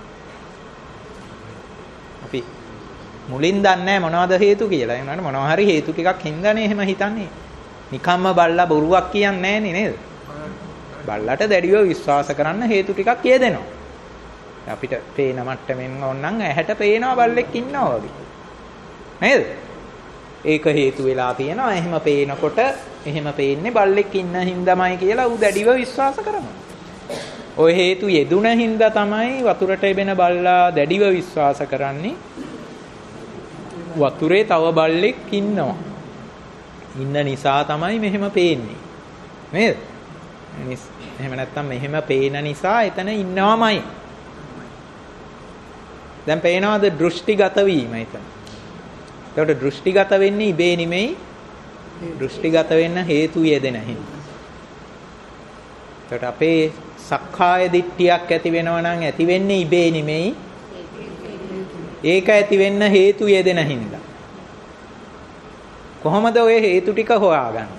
අපි මුලින් දන්නේ මොනවද හේතු කියලා. ඒ වුණාට මොනවා හරි හේතු ටිකක් හින්දානේ එහෙම හිතන්නේ. නිකම්ම බල්ලා බොරුවක් කියන්නේ නෑනේ නේද? බල්ලට දැඩිව විශ්වාස කරන්න හේතු ටිකක් යෙදෙනවා. අපිට පේන මට්ටමින් ඕනනම් ඇහැට පේනවා බල්ලෙක් ඉන්නවා වගේ. නේද? ඒක හේතු වෙලා තියෙනවා. එහෙම පේනකොට එහෙම පේන්නේ බල්ලෙක් ඉන්න හින්දාමයි කියලා ඌ දැඩිව විශ්වාස කරනවා. ওই හේතු යෙදුන හින්දා තමයි වතුරට එබෙන බල්ලා දැඩිව විශ්වාස කරන්නේ වතුරේ තව බල්ලෙක් ඉන්නවා. ඉන්න නිසා තමයි මෙහෙම පේන්නේ. නේද? එහෙම නැත්තම් මෙහෙම පේන නිසා එතන ඉන්නවමයි. දැන් පේනවද දෘෂ්ටිගත වීම එතන? ඒකට දෘෂ්ටිගත වෙන්නේ ඉබේ නෙමෙයි. දෘෂ්ටිගත වෙන්න හේතු යෙදෙන හින්දා. ඒකට අපේ සක්කාය දිට්ඨියක් ඇති වෙනවා නම් ඇති වෙන්නේ ඉබේ නෙමෙයි. ඒක ඇති වෙන්න හේතු යෙදෙන හින්දා. කොහොමද ඔය හේතු ටික හොයාගන්නේ?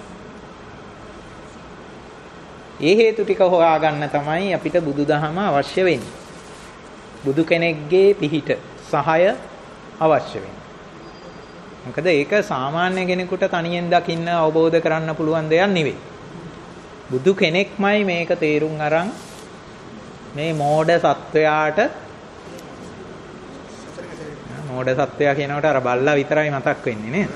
ඒ හේතු ටික හොයාගන්න තමයි අපිට බුදුදහම අවශ්‍ය වෙන්නේ. බුදු කෙනෙක්ගේ පිහිට සහාය අවශ්‍ය වෙන්නේ. මොකද ඒක සාමාන්‍ය කෙනෙකුට තනියෙන් දකින්න අවබෝධ කරන්න පුළුවන් දෙයක් නෙවෙයි. බුදු කෙනෙක්මයි මේක තේරුම් අරන් මේ මෝඩ සත්වයාට මෝඩ සත්වයා කියනකොට අර බල්ලා විතරයි මතක් වෙන්නේ නේද?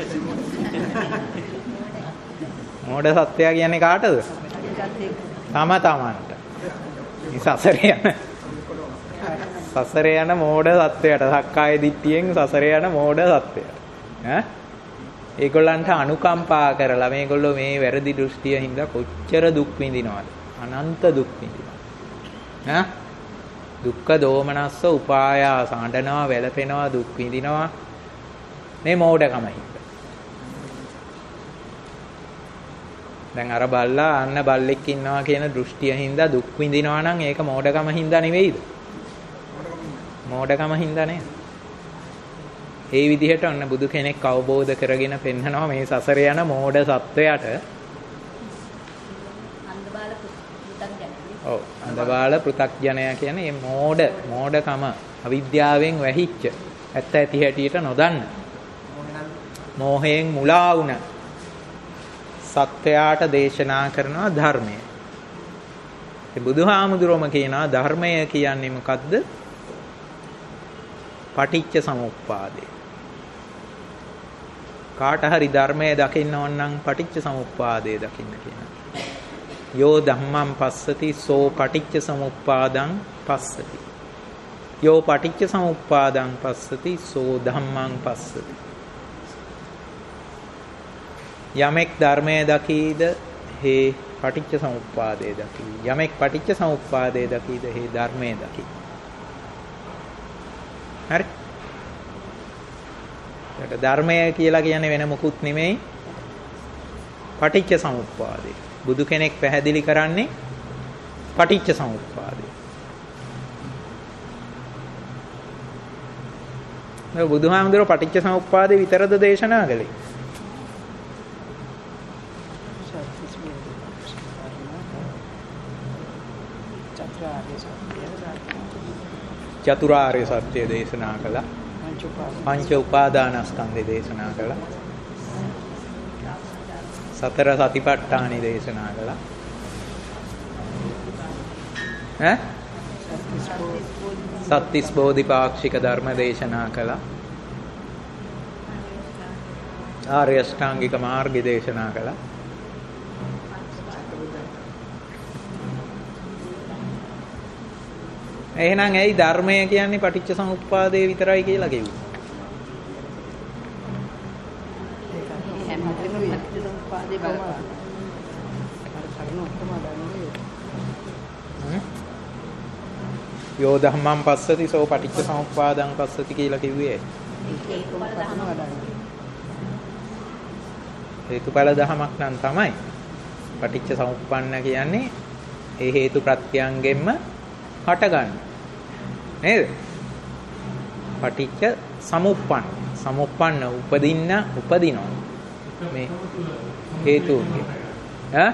මෝඩ සත්වයා කියන්නේ කාටද? තම තමන්ට. මේ සසරේ යන සසරේ යන මෝඩ සත්වයාට, සක්කාය දිට්ඨියෙන් සසරේ යන මෝඩ සත්වයාට. ඈ ඒගොල්ලන්ට අනුකම්පා කරලා මේගොල්ලෝ මේ වැරදි දෘෂ්ටිය හින්දා කොච්චර දුක් විඳිනවද? අනන්ත දුක් විඳිනවා. ඈ දුක්ඛ දෝමනස්ස උපායාස අඬනවා, වැළපෙනවා, දුක් විඳිනවා මේ මෝඩකම හින්දා. දැන් අර බල්ලා අන්න බල්ලෙක් ඉන්නවා කියන දෘෂ්ටිය හින්දා දුක් විඳිනවා නම් ඒක මෝඩකම හින්දා නෙවෙයිද? මෝඩකම හින්දා නේද? ඒ විදිහට අන්න බුදු කෙනෙක් අවබෝධ කරගෙන පෙන්නනවා මේ සසර යන මෝඩ සත්වයට. අන්ධබාල පෘථග්ජනය. ඔව් අන්ධබාල පෘථග්ජනය කියන්නේ මේ මෝඩ මෝඩකම අවිද්‍යාවෙන් වැහිච්ච ඇත්ත ඇති හැටියට නොදන්න මෝහයෙන් මුලා වුණ සත්වයාට දේශනා කරනවා ධර්මය. ඒ බුදුහාමුදුරුවම කියනවා ධර්මය කියන්නේ මොකද්ද? පටිච්ච සමුප්පාදේ. කාට හරි ධර්මය දකින්න ඕන නම් පටිච්ච සමුප්පාදේ දකින්න කියනවා. යෝ ධම්මං පස්සති සෝ පටිච්ච සමුප්පාදං පස්සති. යෝ පටිච්ච සමුප්පාදං පස්සති සෝ ධම්මං පස්සති. යමෙක් ධර්මයේ දකීද හේ පටිච්ච සමුප්පාදයේ දකී. යමෙක් පටිච්ච සමුප්පාදයේ දකීද හේ ධර්මයේ දකී. හරි. ඒකට ධර්මය කියලා කියන්නේ වෙන මොකුත් නෙමෙයි. පටිච්ච සමුප්පාදය. බුදු කෙනෙක් පැහැදිලි කරන්නේ පටිච්ච සමුප්පාදය. මේ බුදුහාමුදුරුවෝ පටිච්ච සමුප්පාදේ විතරද දේශනා කළේ? චතුරාර්ය සත්‍ය දේශනා කළා. පංච උපාදානස්කන්ධය දේශනා කළා. සතර සතිපට්ඨානෙ දේශනා කළා. ඈ? සත්‍තිස් බෝධිපාක්ෂික ධර්ම දේශනා කළා. ආර්ය අෂ්ටාංගික මාර්ගය දේශනා කළා. එහෙනම් ඇයි ධර්මය කියන්නේ පටිච්ච සමුප්පාදේ විතරයි කියලා කිව්වේ? යෝ ධම්මං පස්සති සෝ පටිච්ච සමුප්පාදං පස්සති කියලා කිව්වේ. හේතුඵල ධමයක් නම් තමයි. පටිච්ච සමුප්පන්න කියන්නේ ඒ හේතු ප්‍රත්‍යයන්ගෙන්ම හටගන්න. නේද? පටිච්ච සමුප්පන්න. සමුප්පන්න උපදින්න උපදිනවා. මේ හේතු ඈ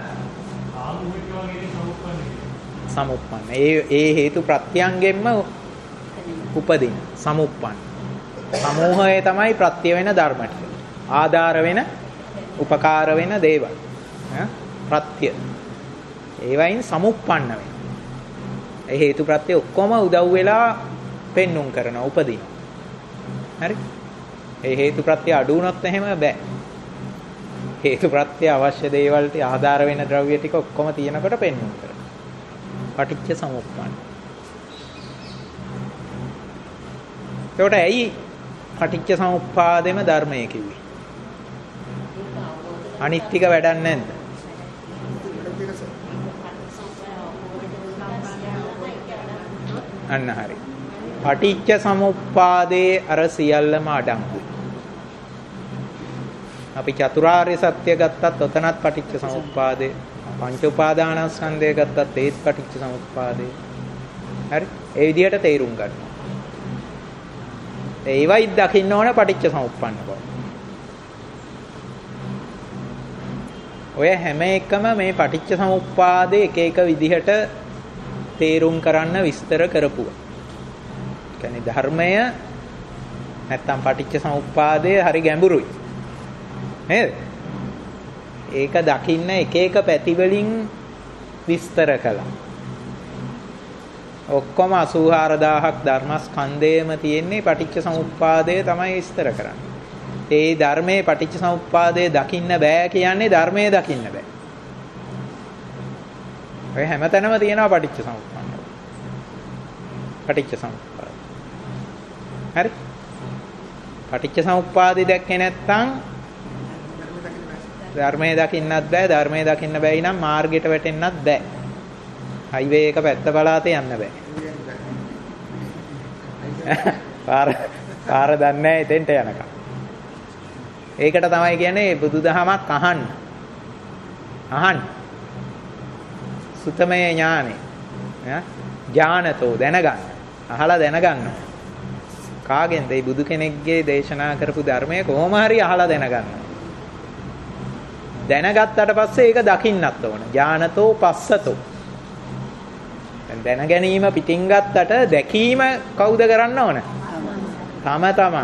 සමුප්පන්න. ඒ ඒ හේතු ප්‍රත්‍යයන්ගෙන්ම උපදින සමුප්පන්න. සමූහය තමයි ප්‍රත්‍ය වෙන ධර්ම ටික. ආධාර වෙන, උපකාර වෙන දේවල්. ඈ ප්‍රත්‍ය. ඒවයින් සමුප්පන්න වෙන. ඒ හේතු ප්‍රත්‍ය ඔක්කොම උදව් වෙලා පෙන්눔 කරන උපදින. හරි? ඒ හේතු ප්‍රත්‍ය අඩු වුණොත් එහෙම බෑ. හේතු ප්‍රත්‍ය අවශ්‍ය දේවල් ටික ආධාර වෙන ද්‍රව්‍ය ටික ඔක්කොම තියෙනකොට පෙන්눔 කරන. පටිච්ච සමුප්පන්න. ඒකට ඇයි පටිච්ච සමුප්පාදෙම ධර්මය කිව්වේ? අනිත් ටික වැඩක් නැද්ද? අන්න හරි. පටිච්ච සමුප්පාදේ අර සියල්ලම අඩංගුයි. අපි චතුරාර්ය සත්‍ය ගත්තත් ඔතනත් පටිච්ච සමුප්පාදේ, පංච උපාදානස්කන්ධය ගත්තත් ඒත් පටිච්ච සමුප්පාදේ. හරි? ඒ විදිහට තේරුම් ගන්න. ඒවයි දකින්න ඕන පටිච්ච සමුප්පන්න බව. ඔය හැම එකම මේ පටිච්ච සමුප්පාදේ එක එක විදිහට තේරුම් කරන්න විස්තර කරපුවා. කියන්නේ ධර්මය නැත්තම් පටිච්ච සමුප්පාදය හරි ගැඹුරුයි. නේද? ඒක දකින්න එක එක පැති වලින් විස්තර කළා. ඔක්කොම අසූහාර දාහක් ධර්මස්කන්ධයම තියෙන්නේ පටිච්ච සමුප්පාදය තමයි විස්තර කරන්නේ. ඒ ධර්මයේ පටිච්ච සමුප්පාදය දකින්න බෑ කියන්නේ ධර්මයේ දකින්න බෑ. ඔය හැමතැනම තියෙනවා පටිච්ච සමුප්පාද. පටිච්ච සමුප්පාද. හරි? පටිච්ච සමුප්පාදේ දැක්කේ නැත්නම් ධර්මයේ දකින්නත් බෑ. ධර්මයේ දකින්න බැයි නම් මාර්ගයට වැටෙන්නත් බෑ. හයිවේ එක පැත්ත බලාතේ යන්න බෑ. පාර පාර දන්නේ නැහැ එතෙන්ට යනකම්. ඒකට තමයි කියන්නේ බුදුදහමක් අහන්න. අහන්න. සුතමේ ඥානෙ. ඈ ඥානතෝ දැනගන්න. අහලා දැනගන්න. කාගෙන්ද මේ බුදු කෙනෙක්ගේ දේශනා කරපු ධර්මය කොහොම හරි අහලා දැනගන්න. දැනගත්තට පස්සේ ඒක දකින්නත් ඕන. ඥානතෝ පස්සතෝ. දැන් දැන ගැනීම පිටින් ගත්තට දැකීම කවුද කරන්න ඕන? තම තමන්.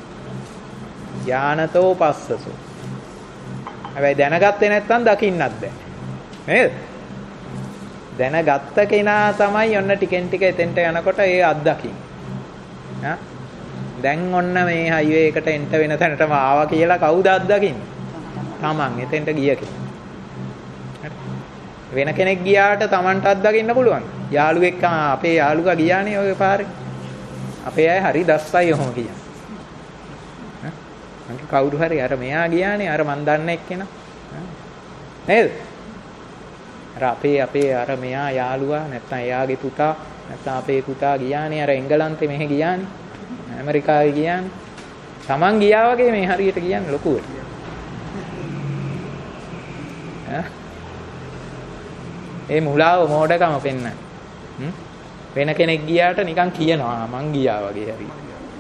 ඥානතෝ පස්සසෝ. හැබැයි දැනගත්තේ නැත්නම් දකින්නත් බෑ. නේද? දැනගත්ත කෙනා තමයි ඔන්න ටිකෙන් ටික එතෙන්ට යනකොට ඒ අත්දකින්නේ. ඈ දැන් ඔන්න මේ හයිවේ එකට එන්ට වෙන තැනටම ආවා කියලා කවුද අත්දකින්නේ? තමන් එතෙන්ට ගිය කෙනා. වෙන කෙනෙක් ගියාට තමන්ට අත්දකින්න පුළුවන්. යාළුවෙක් අපේ යාළුවා ගියානේ ඔය පාරේ. අපේ අය හරි දස්සයි ඔහොම කියන්නේ. මං කවුරු හරි අර මෙයා ගියානේ අර මන් දන්න එක්කෙනා. නේද? අර අපේ අපේ අර මෙයා යාළුවා නැත්නම් එයාගේ පුතා නැත්නම් අපේ පුතා ගියානේ අර එංගලන්තේ මෙහෙ ගියානේ. ඇමරිකාවේ ගියානේ. Taman ගියා වගේ මේ හරියට කියන්නේ ලොකුවට. ඒ මුලාව මෝඩකම පෙන්නන. වෙන කෙනෙක් ගියාට නිකන් කියනවා මං ගියා වගේ හරි.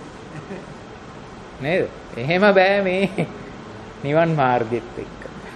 නේද? එහෙම බෑ මේ නිවන් මාර්ගෙත් එක්ක.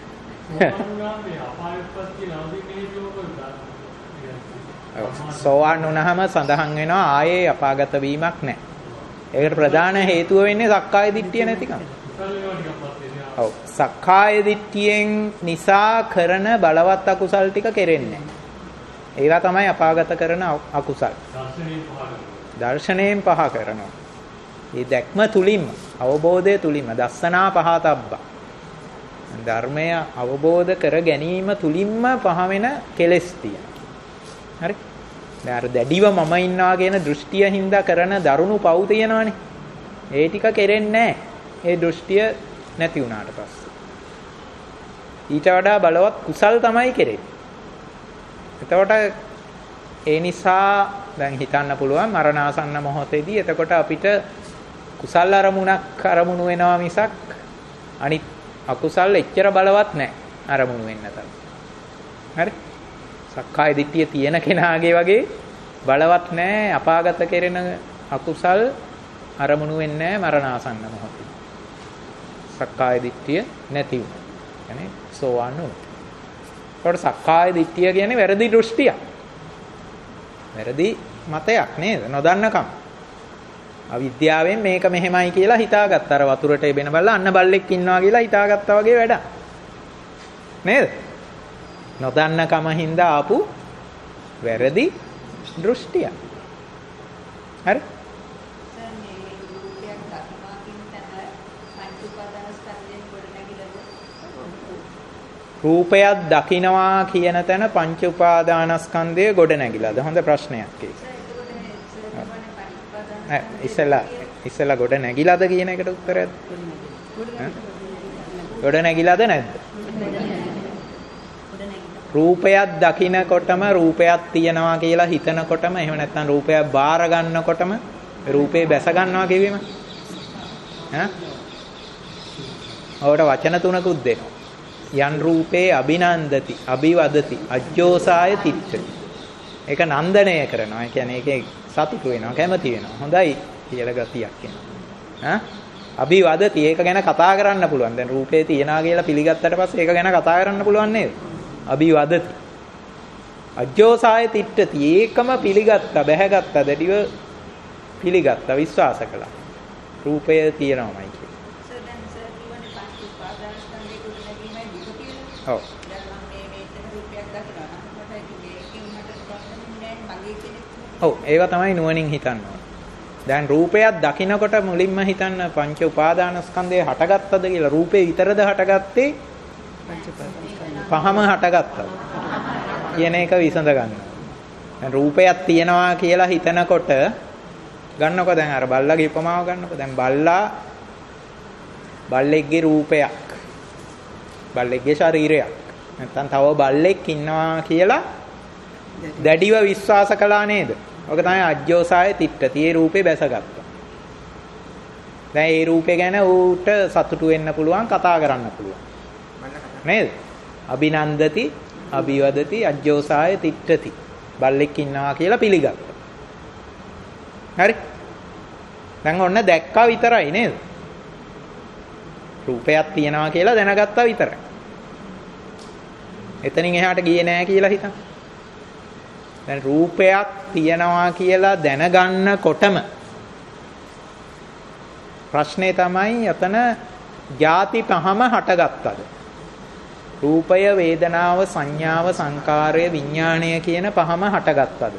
සෝවාන් වුණාම සඳහන් වෙනවා ආයේ අපාගත වීමක් නැහැ. ඒකට ප්‍රධාන හේතුව වෙන්නේ සක්කාය දිට්ඨිය නැතිකම. ඔව් සක්කාය දිට්ඨියෙන් නිසා කරන බලවත් අකුසල් ටික කෙරෙන්නේ නැහැ. ඒවා තමයි අපාගත කරන අකුසල්. දර්ශනයෙන් පහ කරනවා. මේ දැක්ම තුලින්ම අවබෝධය තුලින්ම දස්සනා පහතබ්බා. ධර්මය අවබෝධ කර ගැනීම තුලින්ම පහ වෙන කෙලෙස් තියෙනවා. හරි? දැන් අර දැඩිව මම ඉන්නවා කියන දෘෂ්ටිය හින්දා කරන දරුණු පව් තියෙනවානේ. ඒ ටික කෙරෙන්නේ නැහැ. ඒ දෘෂ්ටිය නැති වුණාට පස්සේ. ඊට වඩා බලවත් කුසල් තමයි කෙරෙන්නේ. එතකොට ඒ නිසා දැන් හිතන්න පුළුවන් මරණාසන්න මොහොතේදී එතකොට අපිට කුසල් අරමුණක් අරමුණු වෙනවා මිසක් අනිත් අකුසල් එච්චර බලවත් නැහැ අරමුණු වෙන්න තමයි. හරි? සක්කාය දිට්ඨිය තියෙන කෙනාගේ වගේ බලවත් නැහැ අපාගත කෙරෙන අකුසල් අරමුණු වෙන්නේ නැහැ මරණාසන්න මොහොතේ. සක්කාය දිට්ඨිය නැති වුණා. يعني සෝවාන් වුණා. ඒකට සක්කාය දිට්ඨිය කියන්නේ වැරදි දෘෂ්ටියක්. වැරදි මතයක් නේද? නොදන්නකම. අවිද්‍යාවෙන් මේක මෙහෙමයි කියලා හිතාගත්තා. අර වතුරට එබෙන බලලා අන්න බල්ලෙක් ඉන්නවා කියලා හිතාගත්තා වගේ වැඩක්. නේද? නොදන්නකම හින්දා ආපු වැරදි දෘෂ්ටිය. හරි? රූපයක් දකින්නවා කියන තැන පංච උපාදානස්කන්ධය ගොඩ නැගිලාද? හොඳ ප්‍රශ්නයක් ඒක. ඉස්සලා ඉස්සලා ගොඩ නැගිලාද කියන එකට උත්තරයක් ගොඩ නැගිලාද නැද්ද? රූපයක් දකින්නකොටම රූපයක් තියනවා කියලා හිතනකොටම එහෙම නැත්නම් රූපයක් බාර ගන්නකොටම රූපේ බැස ගන්නවා කියවීම ඈ ඔකට වචන තුනකුත් දෙනවා. යන් රූපේ අභිනන්දති අභිවදති අජ්ජෝසාය තිච්ඡති. ඒක නන්දනය කරනවා. ඒ කියන්නේ ඒකේ සතුටු වෙනවා කැමති වෙනවා. හොඳයි කියලා ගතියක් එනවා. ඈ අභිවදති ඒක ගැන කතා කරන්න පුළුවන්. දැන් රූපේ තියනවා කියලා පිළිගත්තට පස්සේ ඒක ගැන කතා කරන්න පුළුවන් නේද? අභිවදති අජ්ජෝසාය තිච්ඡති. ඒකම පිළිගත්තා බැහැගත්තා දැඩිව පිළිගත්තා විශ්වාස කළා. රූපය තියනවාමයි කියලා. ඔව්. ඔව් ඒවා තමයි නුවණින් හිතන්න ඕන. දැන් රූපයක් දකින්නකොට මුලින්ම හිතන්න පංච උපාදානස්කන්ධය හටගත්තද කියලා. රූපේ විතරද හටගත්තේ? පංච උපාදානස්කන්ධය. පහම හටගත්තා. කියන එක විසඳ ගන්නවා. දැන් රූපයක් තියනවා කියලා හිතනකොට ගන්නකො දැන් අර බල්ලාගේ උපමාව ගන්නකො. දැන් බල්ලා බල්ලෙක්ගේ රූපයක් බල්ලෙක්ගේ ශරීරයක් නැත්නම් තව බල්ලෙක් ඉන්නවා කියලා දැඩිව විශ්වාස කළා නේද? ඔක තමයි අජ්ජෝසාය තිට්ඨති. ඒ රූපේ බැසගත්තා. දැන් ඒ රූපේ ගැන ඌට සතුටු වෙන්න පුළුවන්, කතා කරන්න පුළුවන්. නේද? අභිනන්දති, අභිවදති, අජ්ජෝසාය තිට්ඨති. බල්ලෙක් ඉන්නවා කියලා පිළිගත්තා. හරි? දැන් ඔන්න දැක්කා විතරයි නේද? රූපයක් තියනවා කියලා දැනගත්තා විතරයි. එතනින් එහාට ගියේ නෑ කියලා හිතන්න. දැන් රූපයක් තියනවා කියලා දැනගන්නකොටම ප්‍රශ්නේ තමයි අතන ಜಾති පහම හටගත්තද? රූපය, වේදනාව, සංඥාව, සංකාරය, විඥාණය කියන පහම හටගත්තද?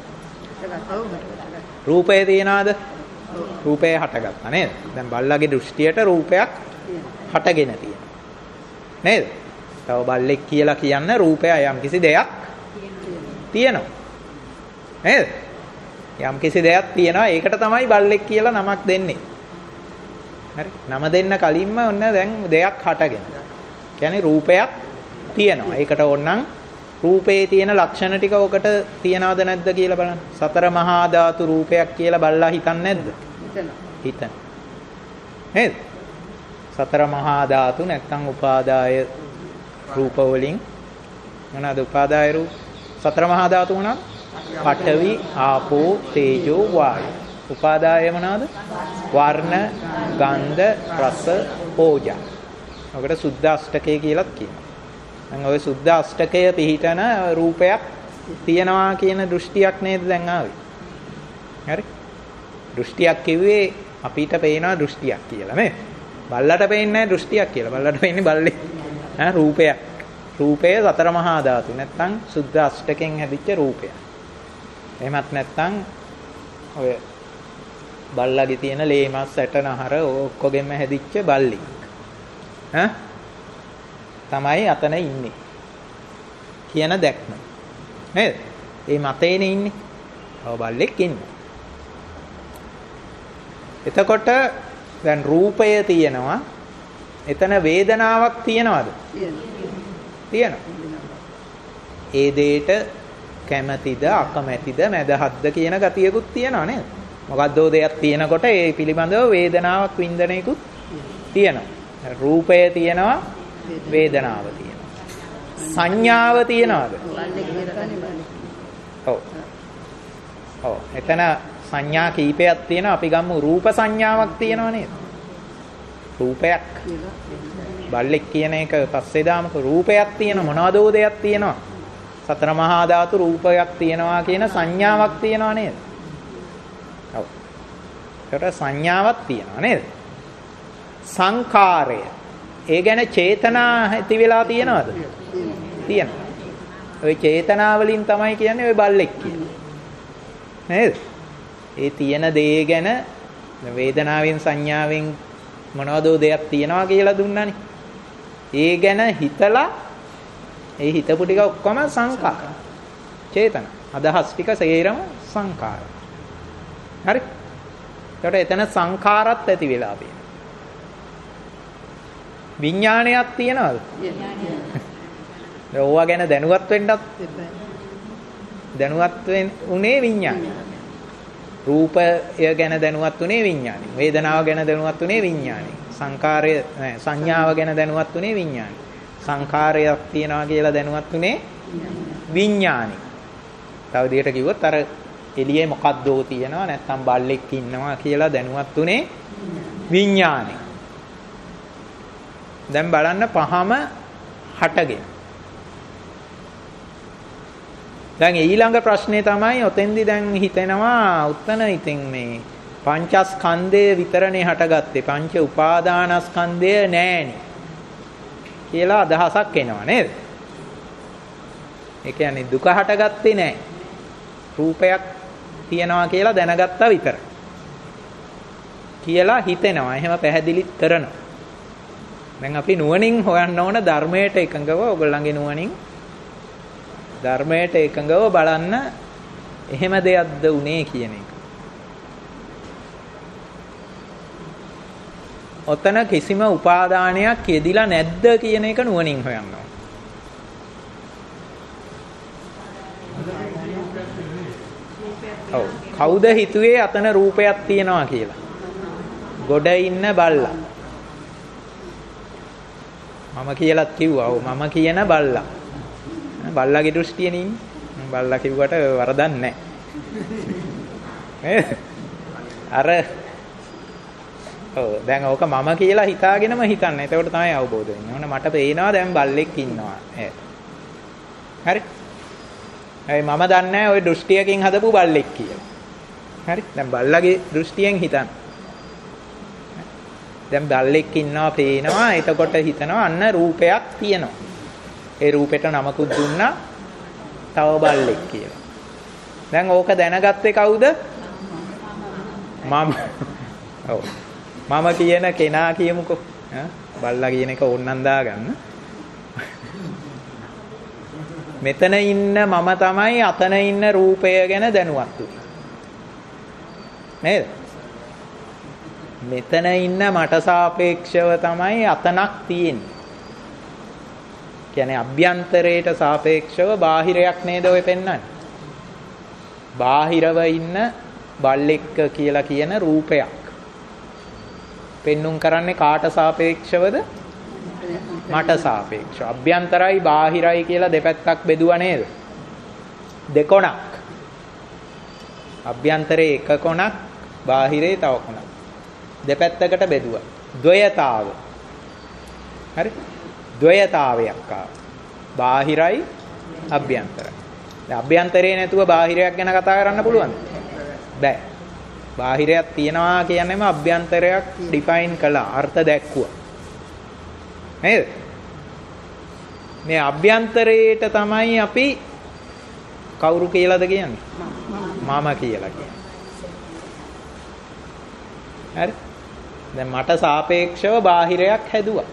රූපය තියනවාද? රූපය හටගත්තා නේද? දැන් බල්ලාගේ දෘෂ්ටියට රූපයක් හටගෙන තියෙනවා. නේද? තව බල්ලෙක් කියලා කියන්න රූපය යම් කිසි දෙයක් තියෙනවා. නේද? යම් කිසි දෙයක් තියෙනවා. ඒකට තමයි බල්ලෙක් කියලා නමක් දෙන්නේ. හරි. නම දෙන්න කලින්ම ඔන්න දැන් දෙයක් හටගෙන. කියන්නේ රූපයක් තියෙනවා. ඒකට ඕනනම් රූපේ තියෙන ලක්ෂණ ටික ඔකට තියනවද නැද්ද කියලා බලන්න. සතර මහා ධාතු රූපයක් කියලා බලලා හිතන්නේ නැද්ද? හිතන. නේද? සතර මහා ධාතු නැත්නම් උපාදාය රූප වලින් මොනවාද උපාදාය රූප? සතර මහා ධාතු මොනවාද? පඨවි, ආපෝ, තේජෝ, වායු. උපාදාය මොනවාද? වර්ණ, ගන්ධ, රස, ඕජා. ඔකට සුද්ධ අෂ්ටකය කියලාත් කියනවා. දැන් ওই සුද්ධ අෂ්ටකය පිහිටන රූපයක් තියනවා කියන දෘෂ්ටියක් නේද දැන් ආවේ. හරි? දෘෂ්ටියක් කිව්වේ අපිට පේනවා දෘෂ්ටියක් කියලා නේ. බල්ලට පේන්නේ නැහැ දෘෂ්ටියක් කියලා. බල්ලට පේන්නේ බල්ලේ. ඈ රූපයක්. රූපය සතර මහා ධාතු. නැත්තම් සුද්ධ අෂ්ටකෙන් හැදිච්ච රූපයක්. එහෙමත් නැත්තම් ඔය බල්ලගේ තියෙන ලේ මස් ඇට නහර ඔක්කොගෙම හැදිච්ච බල්ලෙක්. ඈ තමයි අතන ඉන්නේ කියන දැක්ම නේද? ඒ මතේනේ ඉන්නේ. ඔව් බල්ලෙක් ඉන්නේ. එතකොට දැන් රූපය තියෙනවා. එතන වේදනාවක් තියෙනවද? තියෙනවා. ඒ දෙයට කැමැතිද අකමැතිද මැදහත්ද කියන ගතියකුත් තියෙනවා නේද? මොකද්දෝ දෙයක් තියෙනකොට ඒ පිළිබඳව වේදනාවක් වින්දනයකුත් තියෙනවා. රූපය තියෙනවා වේදනාව තියෙනවා. සංඥාව තියෙනවද? ඔව්. ඔව්. එතන සංඥා කීපයක් තියෙනවා. අපි ගමු රූප සංඥාවක් තියෙනව නේද? රූපයක්. බල්ලෙක් කියන එක පස්සේ දාමුකෝ. රූපයක් තියෙන මොනවදෝ දෙයක් තියෙනවා. සතර මහා ධාතු රූපයක් තියෙනවා කියන සංඥාවක් තියෙනව නේද? ඔව්. ඒකට සංඥාවක් තියෙනවා නේද? සංඛාරය. ඒ ගැන චේතනා ඇති වෙලා තියෙනවද? තියෙනවා. ওই චේතනා වලින් තමයි කියන්නේ ওই බල්ලෙක් කියන්නේ. නේද? ඒ තියෙන දේ ගැන වේදනාවෙන් සංඥාවෙන් මොනවදෝ දෙයක් තියනවා කියලා දුන්නානේ. ඒ ගැන හිතලා ඒ හිතපු ටික ඔක්කොම සංඛාර. චේතන. අදහස් ටික සේරම සංඛාර. හරි? ඒකට එතන සංඛාරත් ඇති වෙලා තියෙනවා. විඥානයක් තියනවද? ඕවා ගැන දැනුවත් වෙන්නත් දැනුවත් උනේ විඥානය. රූපය ගැන දැනුවත් උනේ විඥානය. වේදනාව ගැන දැනුවත් උනේ විඥානය. සංකාරය සංඥාව ගැන දැනුවත් උනේ විඥානය. සංඛාරයක් තියනවා කියලා දැනුවත් උනේ විඥානය. තව විදිහට කිව්වොත් අර එළියේ මොකද්දෝ තියනවා නැත්නම් බල්ලෙක් ඉන්නවා කියලා දැනුවත් උනේ විඥානය. දැන් බලන්න පහම හටගෙන. දැන් ඊළඟ ප්‍රශ්නේ තමයි ඔතෙන්දි දැන් හිතෙනවා උත්තන ඉතින් මේ පංචස්කන්ධය විතරනේ හටගත්තේ පංච උපාදානස්කන්ධය නෑනේ කියලා අදහසක් එනවා නේද? ඒ කියන්නේ දුක හටගත්තේ නෑ. රූපයක් තියනවා කියලා දැනගත්තා විතර. කියලා හිතෙනවා. එහෙම පැහැදිලිත් කරනවා. දැන් අපි නුවණින් හොයන්න ඕන ධර්මයට එකඟව ඔයගොල්ලන්ගේ නුවණින් ධර්මයට එකඟව බලන්න එහෙම දෙයක්ද උනේ කියන එක. ඔතන කිසිම උපාදානයක් යෙදිලා නැද්ද කියන එක නුවණින් හොයන්න ඕන. ඔව්. කවුද හිතුවේ අතන රූපයක් තියනවා කියලා? ගොඩ ඉන්න බල්ලා. මම කියලාත් කිව්වා. ඔව් මම කියන බල්ලා. බල්ලාගේ දෘෂ්ටියනේ ඉන්නේ. බල්ලා කිව්වට වරදක් නැහැ. අර ඔව් දැන් ඕක මම කියලා හිතාගෙනම හිතන්න. එතකොට තමයි අවබෝධ වෙන්නේ. ඕන මට පේනවා දැන් බල්ලෙක් ඉන්නවා. හරි? ඒ මම දන්නේ නැහැ ওই දෘෂ්ටියකින් හදපු බල්ලෙක් කියලා. හරි? දැන් බල්ලාගේ දෘෂ්ටියෙන් හිතන්න. දැන් බල්ලෙක් ඉන්නවා පේනවා. එතකොට හිතනවා අන්න රූපයක් තියෙනවා. ඒ රූපෙට නමකුත් දුන්නා තව බල්ලෙක් කියලා. දැන් ඕක දැනගත්තේ කවුද? මම. ඔව්. මම කියන කෙනා කියමුකෝ. ඈ බල්ලා කියන එක ඕන්නම් දාගන්න. මෙතන ඉන්න මම තමයි අතන ඉන්න රූපය ගැන දැනුවත් උනේ. නේද? මෙතන ඉන්න මට සාපේක්ෂව තමයි අතනක් තියෙන්නේ. කියන්නේ අභ්‍යන්තරයට සාපේක්ෂව බාහිරයක් නේද ඔය පෙන්වන්නේ. බාහිරව ඉන්න බල්ලෙක් කියලා කියන රූපයක් පෙන්눔 කරන්නේ කාට සාපේක්ෂවද? මට සාපේක්ෂව. අභ්‍යන්තරයි බාහිරයි කියලා දෙපැත්තක් බෙදුවා නේද? දෙකොණක්. අභ්‍යන්තරේ එක කොණක්, බාහිරේ තව කොණක්. දෙපැත්තකට බෙදුවා. ද්වයතාව. හරි? ද්වයතාවයක් ආවා. බාහිරයි අභ්‍යන්තරයි. දැන් අභ්‍යන්තරේ නැතුව බාහිරයක් ගැන කතා කරන්න පුළුවන්ද? බෑ. බාහිරයක් තියනවා කියන්නේම අභ්‍යන්තරයක් ඩිෆයින් කළා, අර්ථ දැක්කුවා. නේද? මේ අභ්‍යන්තරයට තමයි අපි කවුරු කියලාද කියන්නේ? මම කියලා කියන්නේ. හරි? දැන් මට සාපේක්ෂව බාහිරයක් හැදුවා.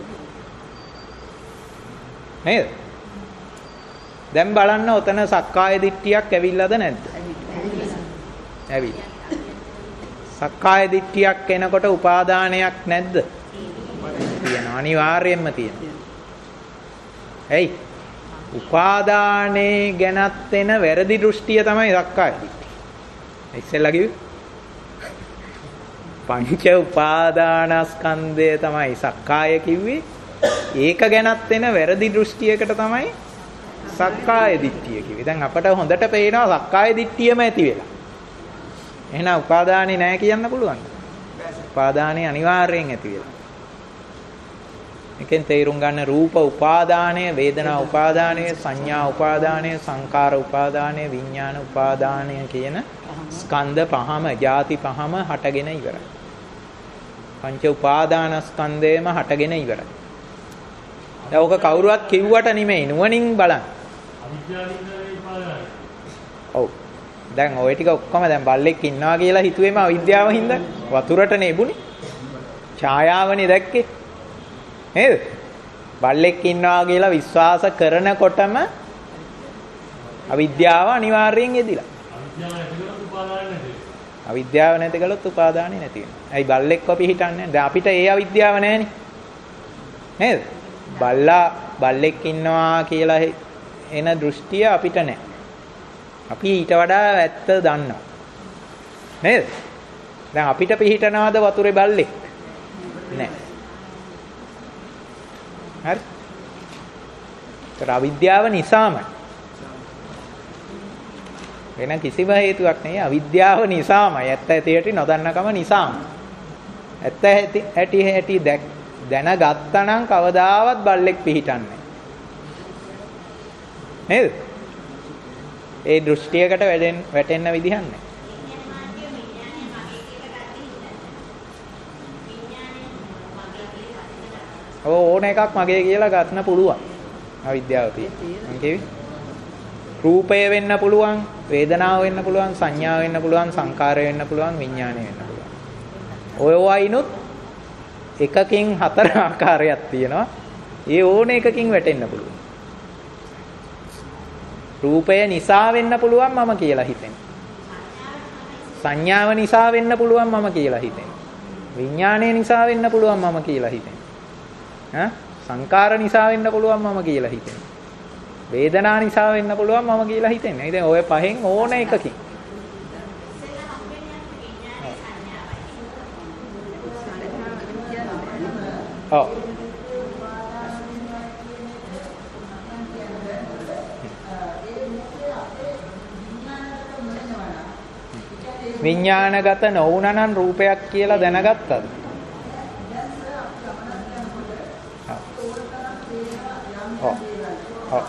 නේද? දැන් බලන්න ඔතන සක්කාය දිට්ඨියක් ඇවිල්ලාද නැද්ද? ඇවිල්ලා. සක්කාය දිට්ඨියක් එනකොට උපාදානයක් නැද්ද? තියෙනවා. අනිවාර්යයෙන්ම තියෙනවා. එයි උපාදානේ ගැනත් එන වැරදි දෘෂ්ටිය තමයි සක්කාය දිට්ඨිය. ඉස්සෙල්ලා කිව්වේ පංච උපාදානස්කන්ධය තමයි සක්කාය කිව්වේ. ඒක ගැනත් එන වැරදි දෘෂ්ටියකට තමයි සක්කාය දිට්ඨිය කිව්වේ. දැන් අපට හොඳට පේනවා සක්කාය දිට්ඨියම ඇති වෙලා. එහෙනම් උපාදානේ නැහැ කියන්න පුළුවන්ද? උපාදානේ අනිවාර්යෙන් ඇති වෙලා. එකෙන් තේරුම් ගන්න රූප උපාදානය, වේදනා උපාදානය, සංඥා උපාදානය, සංකාර උපාදානය, විඥාන උපාදානය කියන ස්කන්ධ පහම, ಜಾති පහම හටගෙන ඉවරයි. පංච උපාදානස්කන්ධයම හටගෙන ඉවරයි. දැන් ඔක කවුරුවත් කිව්වට නෙමෙයි, නුවණින් බලන්න. ඔව්. දැන් ওই ටික ඔක්කොම දැන් බල්ලෙක් ඉන්නවා කියලා හිතුවේම අවිද්‍යාව හින්දා වතුරට නෙබුනේ. ඡායාවනේ දැක්කේ. නේද? බල්ලෙක් ඉන්නවා කියලා විශ්වාස කරනකොටම අවිද්‍යාව අනිවාර්යෙන් යෙදිලා. අවිද්‍යාව නැති කළොත් උපාදානෙ නැති වෙනවා. ඇයි බල්ලෙක්ව පිහිටන්නේ? දැන් අපිට ඒ අවිද්‍යාව නැහැනේ. නේද? බල්ලා බල්ලෙක් ඉන්නවා කියලා එන දෘෂ්ටිය අපිට නැහැ. අපි ඊට වඩා ඇත්ත දන්නවා. නේද? දැන් අපිට පිහිටනවාද වතුරේ බල්ලෙක්? නැහැ. හරි? ඒතර අවිද්‍යාව නිසාමයි. වෙන කිසිම හේතුවක් නෙවෙයි, අවිද්‍යාව නිසාමයි. ඇත්ත ඇති හැටි නොදන්නකම නිසාම. ඇත්ත ඇති හැටි හැටි දැනගත්තා නම් කවදාවත් බල්ලෙක් පිහිටන්නේ නැහැ. නේද? ඒ දෘෂ්ටියකට වැටෙන්න වැටෙන්න විදිහක් නැහැ. ඕන එකක් මගේ කියලා ගන්න පුළුවන්. අවිද්‍යාව තියෙනවා. මම කියවි. රූපය වෙන්න පුළුවන්, වේදනාව වෙන්න පුළුවන්, සංඥාව වෙන්න පුළුවන්, සංකාරය වෙන්න පුළුවන්, විඥානය වෙන්න පුළුවන්. ඔය වයින්ුත් එකකින් හතර ආකාරයක් තියෙනවා. ඒ ඕන එකකින් වැටෙන්න පුළුවන්. රූපය නිසා වෙන්න පුළුවන් මම කියලා හිතෙන. සංඥාව නිසා වෙන්න පුළුවන් මම කියලා හිතෙන. විඥානය නිසා වෙන්න පුළුවන් මම කියලා හිතෙන. ඈ සංකාර නිසා වෙන්න පුළුවන් මම කියලා හිතෙන. වේදනා නිසා වෙන්න පුළුවන් මම කියලා හිතෙන්නේ. ඉතින් ඔය පහෙන් ඕන එකකින්. ඔව්. විඥානගත නොවුනනම් රූපයක් කියලා දැනගත්තද? ඔව්. ඔව්.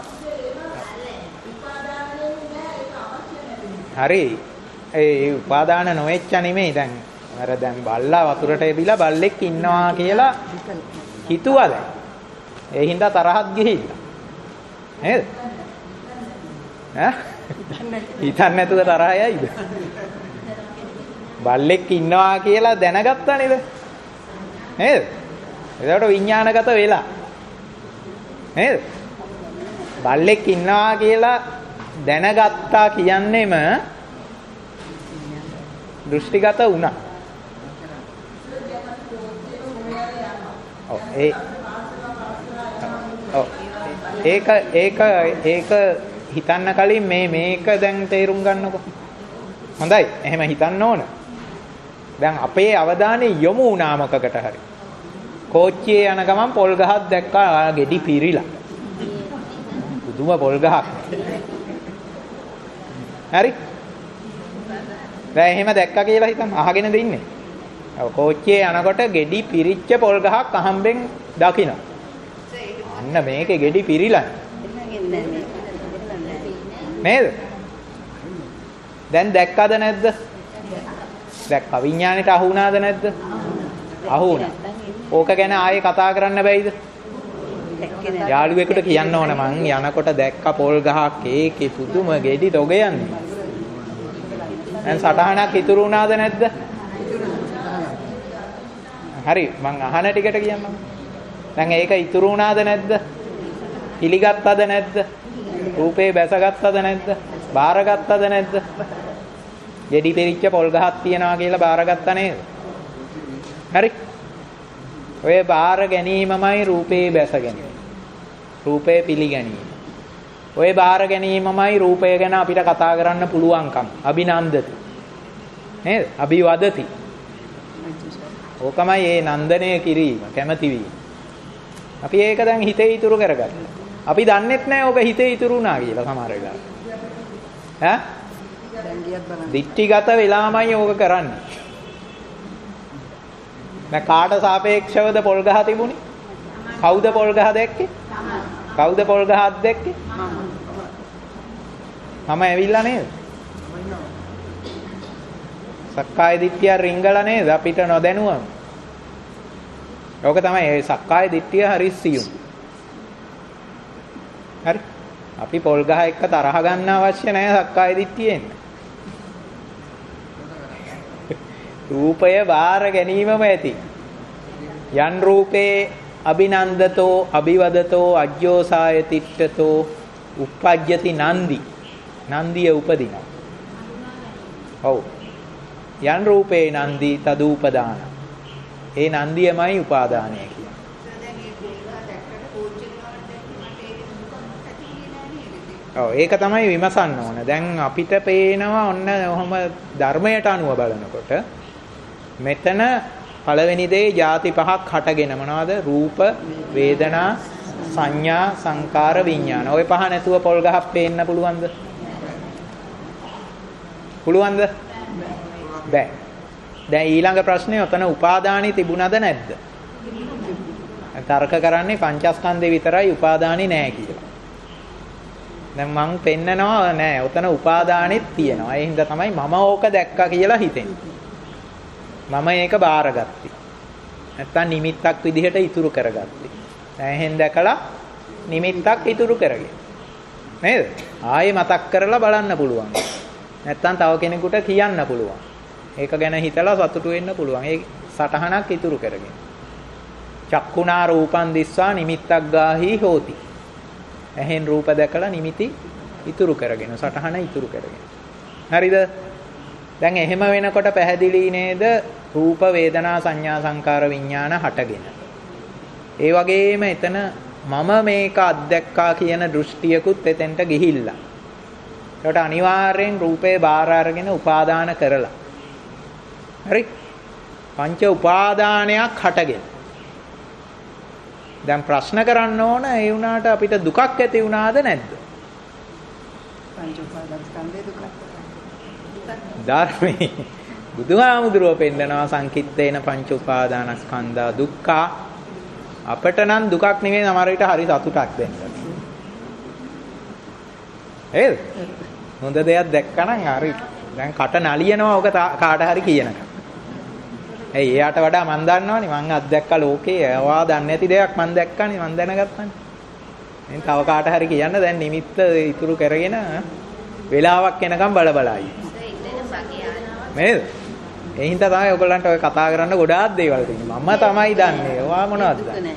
හරි. ඒ උපාදාන නොවෙච්ච නෙමෙයි දැන්. අර දැන් බල්ලා වතුරට එබිලා බල්ලෙක් ඉන්නවා කියලා හිතුවා දැන්. ඒ හින්දා තරහක් ගිහිල්ලා. නේද? ඈ? හිතන්නේ නැතුව තරහ යයිද? බල්ලෙක් ඉන්නවා කියලා දැනගත්තා නේද? නේද? එතකොට විඥානගත වෙලා. නේද? බල්ලෙක් ඉන්නවා කියලා දැනගත්තා කියන්නේම දෘෂ්ටිගත වුණා. ඒ ඔව් ඒක ඒක ඒක හිතන්න කලින් මේ මේක දැන් තේරුම් ගන්නකො. හොඳයි. එහෙම හිතන්න ඕන. දැන් අපේ අවධානය යොමු වුණා මොකකට හරි. කෝච්චියේ යන ගමන් පොල් ගහක් දැක්කා ගෙඩි පිරිලා. පුදුම පොල් ගහක්. හරි? දැන් එහෙම දැක්කා කියලා හිතන්න අහගෙනද ඉන්නේ? ඔව් කෝච්චියේ යනකොට ගෙඩි පිරිච්ච පොල් ගහක් අහම්බෙන් දකින්න. අන්න මේකේ ගෙඩි පිරිලා. නේද? දැන් දැක්කද නැද්ද? දැක්කා. විඥාණයට අහු වුණාද නැද්ද? අහු වුණා. ඕක ගැන ආයේ කතා කරන්න බැයිද? යාළුවෙකුට කියන්න ඕන මං යනකොට දැක්ක පොල් ගහක් ඒකේ පුදුම ගෙඩි තොග යන්නේ. දැන් සටහනක් ඉතුරු වුණාද නැද්ද? හරි මං අහන ටිකට කියන්නම්. දැන් ඒක ඉතුරු වුණාද නැද්ද? පිළිගත්තද නැද්ද? රූපේ බැසගත්තද නැද්ද? බාරගත්තද නැද්ද? ගෙඩි පෙරිච්ච පොල් ගහක් තියනවා කියලා බාරගත්තා නේද? හරි. ඔය බාර ගැනීමමයි රූපේ බැස ගැනීම. රූපේ පිළිගැනීම. ඔය බාර ගැනීමමයි රූපය ගැන අපිට කතා කරන්න පුළුවන්කම. අභිනන්දති. නේද? අභිවදති. ඕකමයි ඒ නන්දනය කිරීම, කැමැති වීම. අපි ඒක දැන් හිතේ ඉතුරු කරගත්තා. අපි දන්නෙත් නැහැ ඕක හිතේ ඉතුරු වුණා කියලා සමහර වෙලාවට. ඈ? දික්ටිගත වෙලාමයි ඕක කරන්නේ. දැන් කාට සාපේක්ෂවද පොල් ගහ තිබුණේ? කවුද පොල් ගහ දැක්කේ? කවුද පොල් ගහක් දැක්කේ? මම ඇවිල්ලා නේද? සක්කාය දිට්ඨිය රිංගලා නේද අපිට නොදැනුවම. ඕක තමයි ඒ සක්කාය දිට්ඨිය හරි සියුම්. හරි. අපි පොල් ගහ එක්ක තරහ ගන්න අවශ්‍ය නැහැ සක්කාය දිට්ඨියෙන්. රූපය බාර ගැනීමම ඇති. යන් රූපේ අභිනන්දතෝ අභිවදතෝ අජ්ජෝසාය තිට්ඨතෝ uppajjati නන්දි. නන්දිය උපදිනවා. ඔව්. යන් රූපේ නන්දි තදූපදාන. ඒ නන්දියමයි උපාදානය කියන්නේ. ඔව් ඒක තමයි විමසන්න ඕන. දැන් අපිට පේනවා ඔන්න ඔහම ධර්මයට අනුව බලනකොට මෙතන පළවෙනි දේ ಜಾති පහක් හටගෙන මොනවද? රූප, වේදනා, සංඥා, සංකාර, විඥාන. ওই පහ නැතුව පොල් ගහක් පේන්න පුළුවන්ද? පුළුවන්ද? බෑ. දැන් ඊළඟ ප්‍රශ්නේ ඔතන උපාදානෙ තිබුණද නැද්ද? තර්ක කරන්නේ පංචස්කන්ධේ විතරයි උපාදානෙ නෑ කියලා. දැන් මං පෙන්නනවා නෑ ඔතන උපාදානෙත් තියෙනවා. ඒ හින්දා තමයි මම ඕක දැක්කා කියලා හිතෙන්නේ. මම ඒක බාරගත්තේ. නැත්තම් නිමිත්තක් විදිහට ඉතුරු කරගත්තේ. දැන් දැකලා නිමිත්තක් ඉතුරු කරගෙන. නේද? ආයේ මතක් කරලා බලන්න පුළුවන්. නැත්තම් තව කෙනෙකුට කියන්න පුළුවන්. ඒක ගැන හිතලා සතුටු වෙන්න පුළුවන්. ඒ සටහනක් ඉතුරු කරගෙන. චක්කුණා රූපං දිස්වා නිමිත්තක් ගාහි හෝති. එහෙන් රූප දැකලා නිමිති ඉතුරු කරගෙන සටහන ඉතුරු කරගෙන. හරිද? දැන් එහෙම වෙනකොට පැහැදිලි නේද? රූප වේදනා සංඥා සංකාර විඥාන හටගෙන. ඒ වගේම එතන මම මේක අත්දැක්කා කියන දෘෂ්ටියකුත් එතෙන්ට ගිහිල්ලා. ඒකට අනිවාර්යෙන් රූපේ බාර අරගෙන උපාදාන කරලා. හරි? පංච උපාදානයක් හටගෙන. දැන් ප්‍රශ්න කරන්න ඕන ඒ වුණාට අපිට දුකක් ඇති වුණාද නැද්ද? පංච උපාදාන ස්කන්ධේ දුක. ධර්මයේ බුදුහාමුදුරුවෝ පෙන්නනවා සංකිට්ඨේන පංච උපාදානස්කන්ධා දුක්ඛා. අපට නම් දුකක් නෙවෙයි සමහර විට හරි සතුටක් දෙන්න. හේද? හොඳ දෙයක් දැක්කනම් හරි. දැන් කට නලියනවා ඔක කාට හරි කියනකම්. ඇයි එයාට වඩා මන් දන්නවනේ මං අත්දැක්ක ලෝකේ ඒවා දන්නේ නැති දෙයක් මන් දැක්කනේ මන් දැනගත්තානේ. එහෙනම් තව කාට හරි කියන්න දැන් නිමිත්ත ඉතුරු කරගෙන වෙලාවක් එනකම් බල බලා ඉන්න. නේද? ඒ හින්දා තමයි ඔයගොල්ලන්ට ඔය කතා කරන්න ගොඩාක් දේවල් තියෙනවා. මම තමයි දන්නේ. ඔයා මොනවද දන්නේ?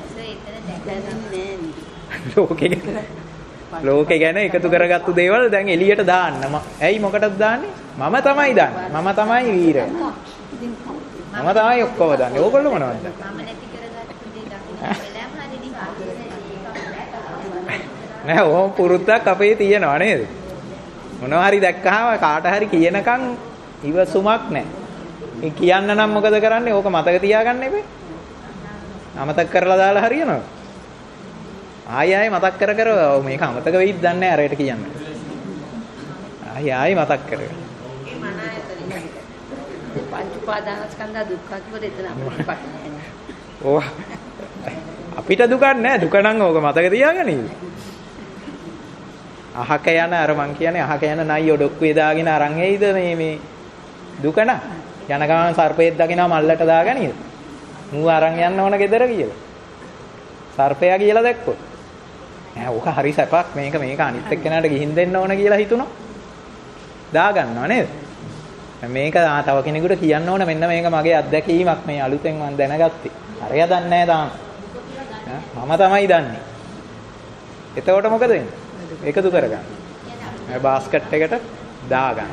ලෝකේ ගැන ලෝකේ ගැන එකතු කරගත්තු දේවල් දැන් එළියට දාන්න. ඇයි මොකටද දාන්නේ? මම තමයි දන්නේ. මම තමයි වීරයා. මම තමයි ඔක්කොම දන්නේ. ඕගොල්ලෝ මොනවද දන්නේ? මම නැති කරගත්ත දේ දකින්න නෑ ඕම පුරුද්දක් අපේ තියෙනවා නේද? මොනවා හරි දැක්කහම කාට හරි කියනකම් ඉවසුමක් නෑ. මේ කියන්න නම් මොකද කරන්නේ? ඕක මතක තියාගන්න එපේ. අමතක කරලා දාලා හරියනවා. ආයි ආයි මතක් කර කර මේක අමතක වෙයිද දන්නේ නැහැ අරයට කියන්න. ආයි ආයි මතක් කර. ඒ මන ආයතනෙ. පංච උපාදානස්කන්ධ දුක්ඛ කිව්වද එතන අපිට පටලන්නේ. ඕ අපිට දුකක් නැහැ. දුක නම් ඕක මතක තියාගනින්න. අහක යන අර මං කියන්නේ අහක යන නයි ඔඩොක්කුවේ දාගෙන අරන් එයිද මේ මේ දුක න යන ගමන් සර්පයෙක් දකිනවා මල්ලට දාගනීද? මූ අරන් යන්න ඕන ගෙදර කියලා. සර්පයා කියලා දැක්කොත් ඈ ඕක හරි සැපක් මේක මේක අනිත් එක්කෙනාට ගිහින් දෙන්න ඕන කියලා හිතුණා. දා ගන්නවා නේද? මේක තව කෙනෙකුට කියන්න ඕන මෙන්න මේක මගේ අත්දැකීමක් මේ අලුතෙන් මම දැනගත්තේ. හරිය දන්නේ නැහැ තාම. මම තමයි දන්නේ. එතකොට මොකද වෙන්නේ? එකතු කරගන්න. මේ බාස්කට් එකට දාගන්න.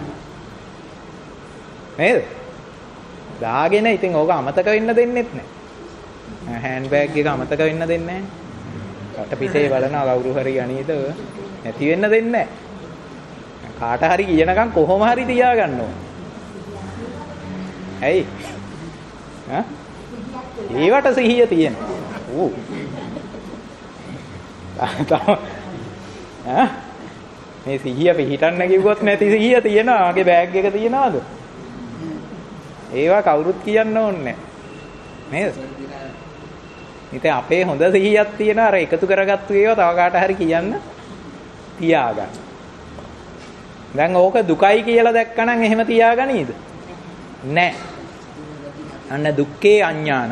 නේද? දාගෙන ඉතින් ඕක අමතක වෙන්න දෙන්නෙත් නැහැ. හෑන්ඩ් බෑග් එක අමතක වෙන්න දෙන්නේ නැහැ. කටපිටේ බලනවා කවුරු හරි අනීද නැති වෙන්න දෙන්නේ නැහැ. කාට හරි කියනකම් කොහොම හරි තියාගන්න ඕන. ඇයි? ඈ? ඒවට සිහිය තියෙනවා. ඌ. ඈ? මේ සිහිය පිහිටන්න කිව්වොත් නැති සිහිය තියෙනවා. ආගේ බෑග් එක තියනවාද? ඒවා කවුරුත් කියන්න ඕනේ නැහැ. නේද? ඉතින් අපේ හොඳ සිහියක් තියෙන අර එකතු කරගත්තු ඒවා තව කාට හරි කියන්න තියාගන්න. දැන් ඕක දුකයි කියලා දැක්කනම් එහෙම තියාගනීද? නැහැ. අන්න දුක්ඛේ අඥාන.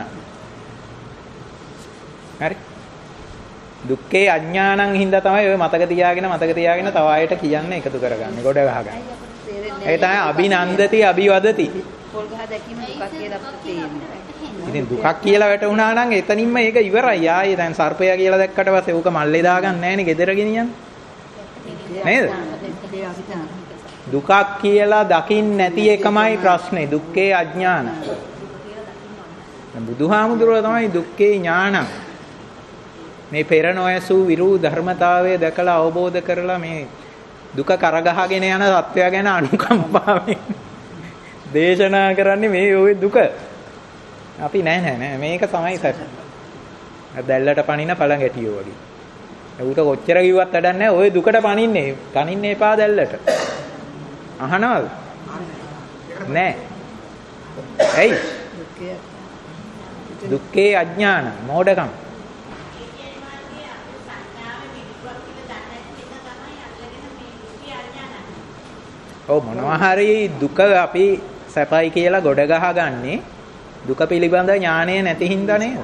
හරි? දුක්ඛේ අඥානං හින්දා තමයි ඔය මතක තියාගෙන මතක තියාගෙන තව ආයෙට කියන්න එකතු කරගන්නේ. ගොඩ ගහගන්න. ඒ තමයි අභිනන්දති අභිවදති. පොල් ගහ දැකීම දුකක් කියලා අපිට තේරෙන්නේ. ඉතින් දුකක් කියලා වැටුණා නම් එතනින්ම ඒක ඉවරයි. ආයේ දැන් සර්පයා කියලා දැක්කට පස්සේ ඕක මල්ලේ දාගන්න නැහැ නේ ගෙදර ගෙනියන්නේ. නේද? දුකක් කියලා දකින්න නැති එකමයි ප්‍රශ්නේ. දුක්ඛේ අඥාන. බුදුහාමුදුරුවෝ තමයි දුක්ඛේ ඥාන. මේ පෙර නොයසූ විරූ ධර්මතාවය දැකලා අවබෝධ කරලා මේ දුක කරගහගෙන යන සත්‍යය ගැන අනුකම්පාවෙන් දේශනා කරන්නේ මේ ওই දුක. අපි නෑ නෑ නෑ මේක තමයි සත්‍ය. දැල්ලට පනින පළඟැටියෝ වගේ. ඌට කොච්චර කිව්වත් වැඩක් නෑ ওই දුකට පනින්නේ. පනින්න එපා දැල්ලට. අහනවද? නෑ. ඇයි? දුක්ඛේ අඥාන මෝඩකම්. ඔව් මොනවා හරි දුක අපි සැපයි කියලා ගොඩ ගහගන්නේ දුක පිළිබඳ ඥානය නැති හින්දා නේද?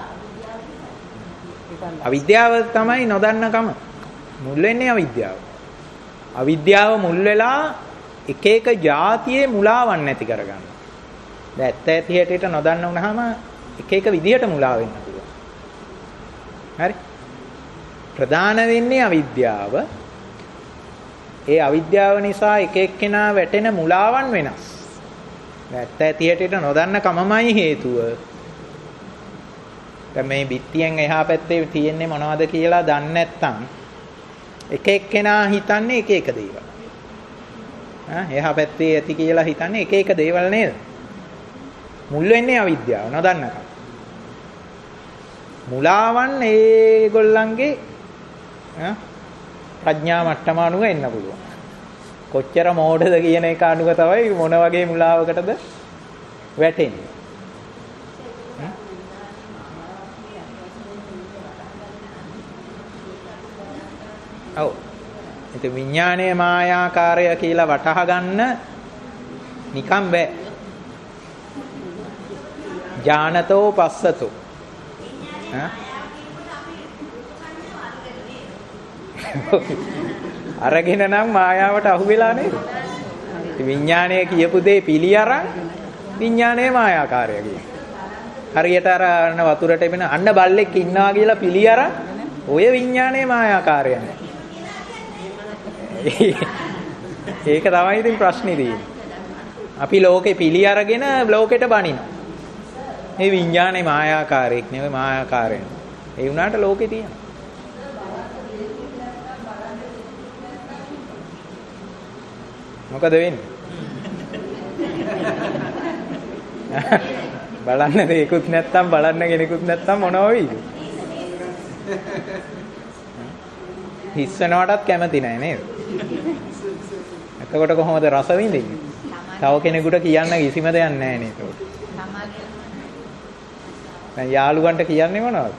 අවිද්‍යාව තමයි නොදන්නකම. මුල් වෙන්නේ අවිද්‍යාව. අවිද්‍යාව මුල් වෙලා එක එක જાතියේ මුලාවන් නැති කරගන්න. දැන් ඇත්ත ඇති හැටියට නොදන්න වුණාම එක එක විදියට මුලා වෙන්න පුළුවන්. හරි? ප්‍රධාන වෙන්නේ අවිද්‍යාව. ඒ අවිද්‍යාව නිසා එක එක්කෙනා වැටෙන මුලාවන් වෙනස්. ඇත්ත ඇති හැටියට නොදන්න කමමයි හේතුව. දැන් මේ බිත්තියෙන් එහා පැත්තේ තියෙන්නේ මොනවද කියලා දන්නේ නැත්නම් එක එක්කෙනා හිතන්නේ එක එක දේවල්. ආ එහා පැත්තේ ඇති කියලා හිතන්නේ එක එක දේවල් නේද? මුල් වෙන්නේ අවිද්‍යාව නොදන්නකම. මුලාවන් ඒගොල්ලන්ගේ ආ ප්‍රඥා මට්ටම අනුව එන්න පුළුවන්. කොච්චර මෝඩද කියන එක අනුව තමයි මොන වගේ මුලාවකටද වැටෙන්නේ. ඔව්. ඉතින් විඥානයේ මායාකාරය කියලා වටහා ගන්න නිකම් බෑ. ඥානතෝ පස්සතෝ. ඈ අරගෙන නම් මායාවට අහු වෙලා නේද? විඥානය කියපු දේ පිළි අරන් විඥානයේ මායාකාරය කියන. හරියට අර අන්න වතුරට එපෙන අන්න බල්ලෙක් ඉන්නවා කියලා පිළි අරන් ඔය විඥානයේ මායාකාරය නේ. ඒක තමයි ඉතින් ප්‍රශ්නේ තියෙන්නේ. අපි ලෝකේ පිළි අරගෙන ලෝකෙට බනිනවා. මේ විඥානේ මායාකාරයක් නෙවෙයි මායාකාරය. ඒ වුණාට ලෝකේ තියෙනවා. මොකද වෙන්නේ? බලන්න දෙයක්වත් නැත්තම් බලන්න කෙනෙකුත් නැත්තම් මොනව වෙයිද? හිස්සනවටත් කැමති නැහැ නේද? එතකොට කොහොමද රස විඳින්නේ? තව කෙනෙකුට කියන්න කිසිම දෙයක් නැහැ නේද? දැන් යාළුවන්ට කියන්නේ මොනවද?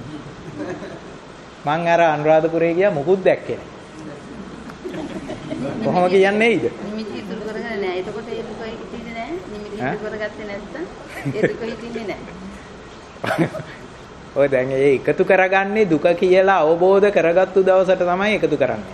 මං අර අනුරාධපුරේ ගියා මුකුත් දැක්කේ නැහැ. කොහොම කියන්නේ ඊද? නිමිති ඉතුරු කරගෙන නැහැ. එතකොට ඒ දුක හිතෙන්නේ නැහැ. නිමිති ඉතුරු කරගත්තේ නැත්නම් ඒ දුක හිතෙන්නේ නැහැ. ඔය දැන් ඒ එකතු කරගන්නේ දුක කියලා අවබෝධ කරගත්තු දවසට තමයි එකතු කරන්නේ.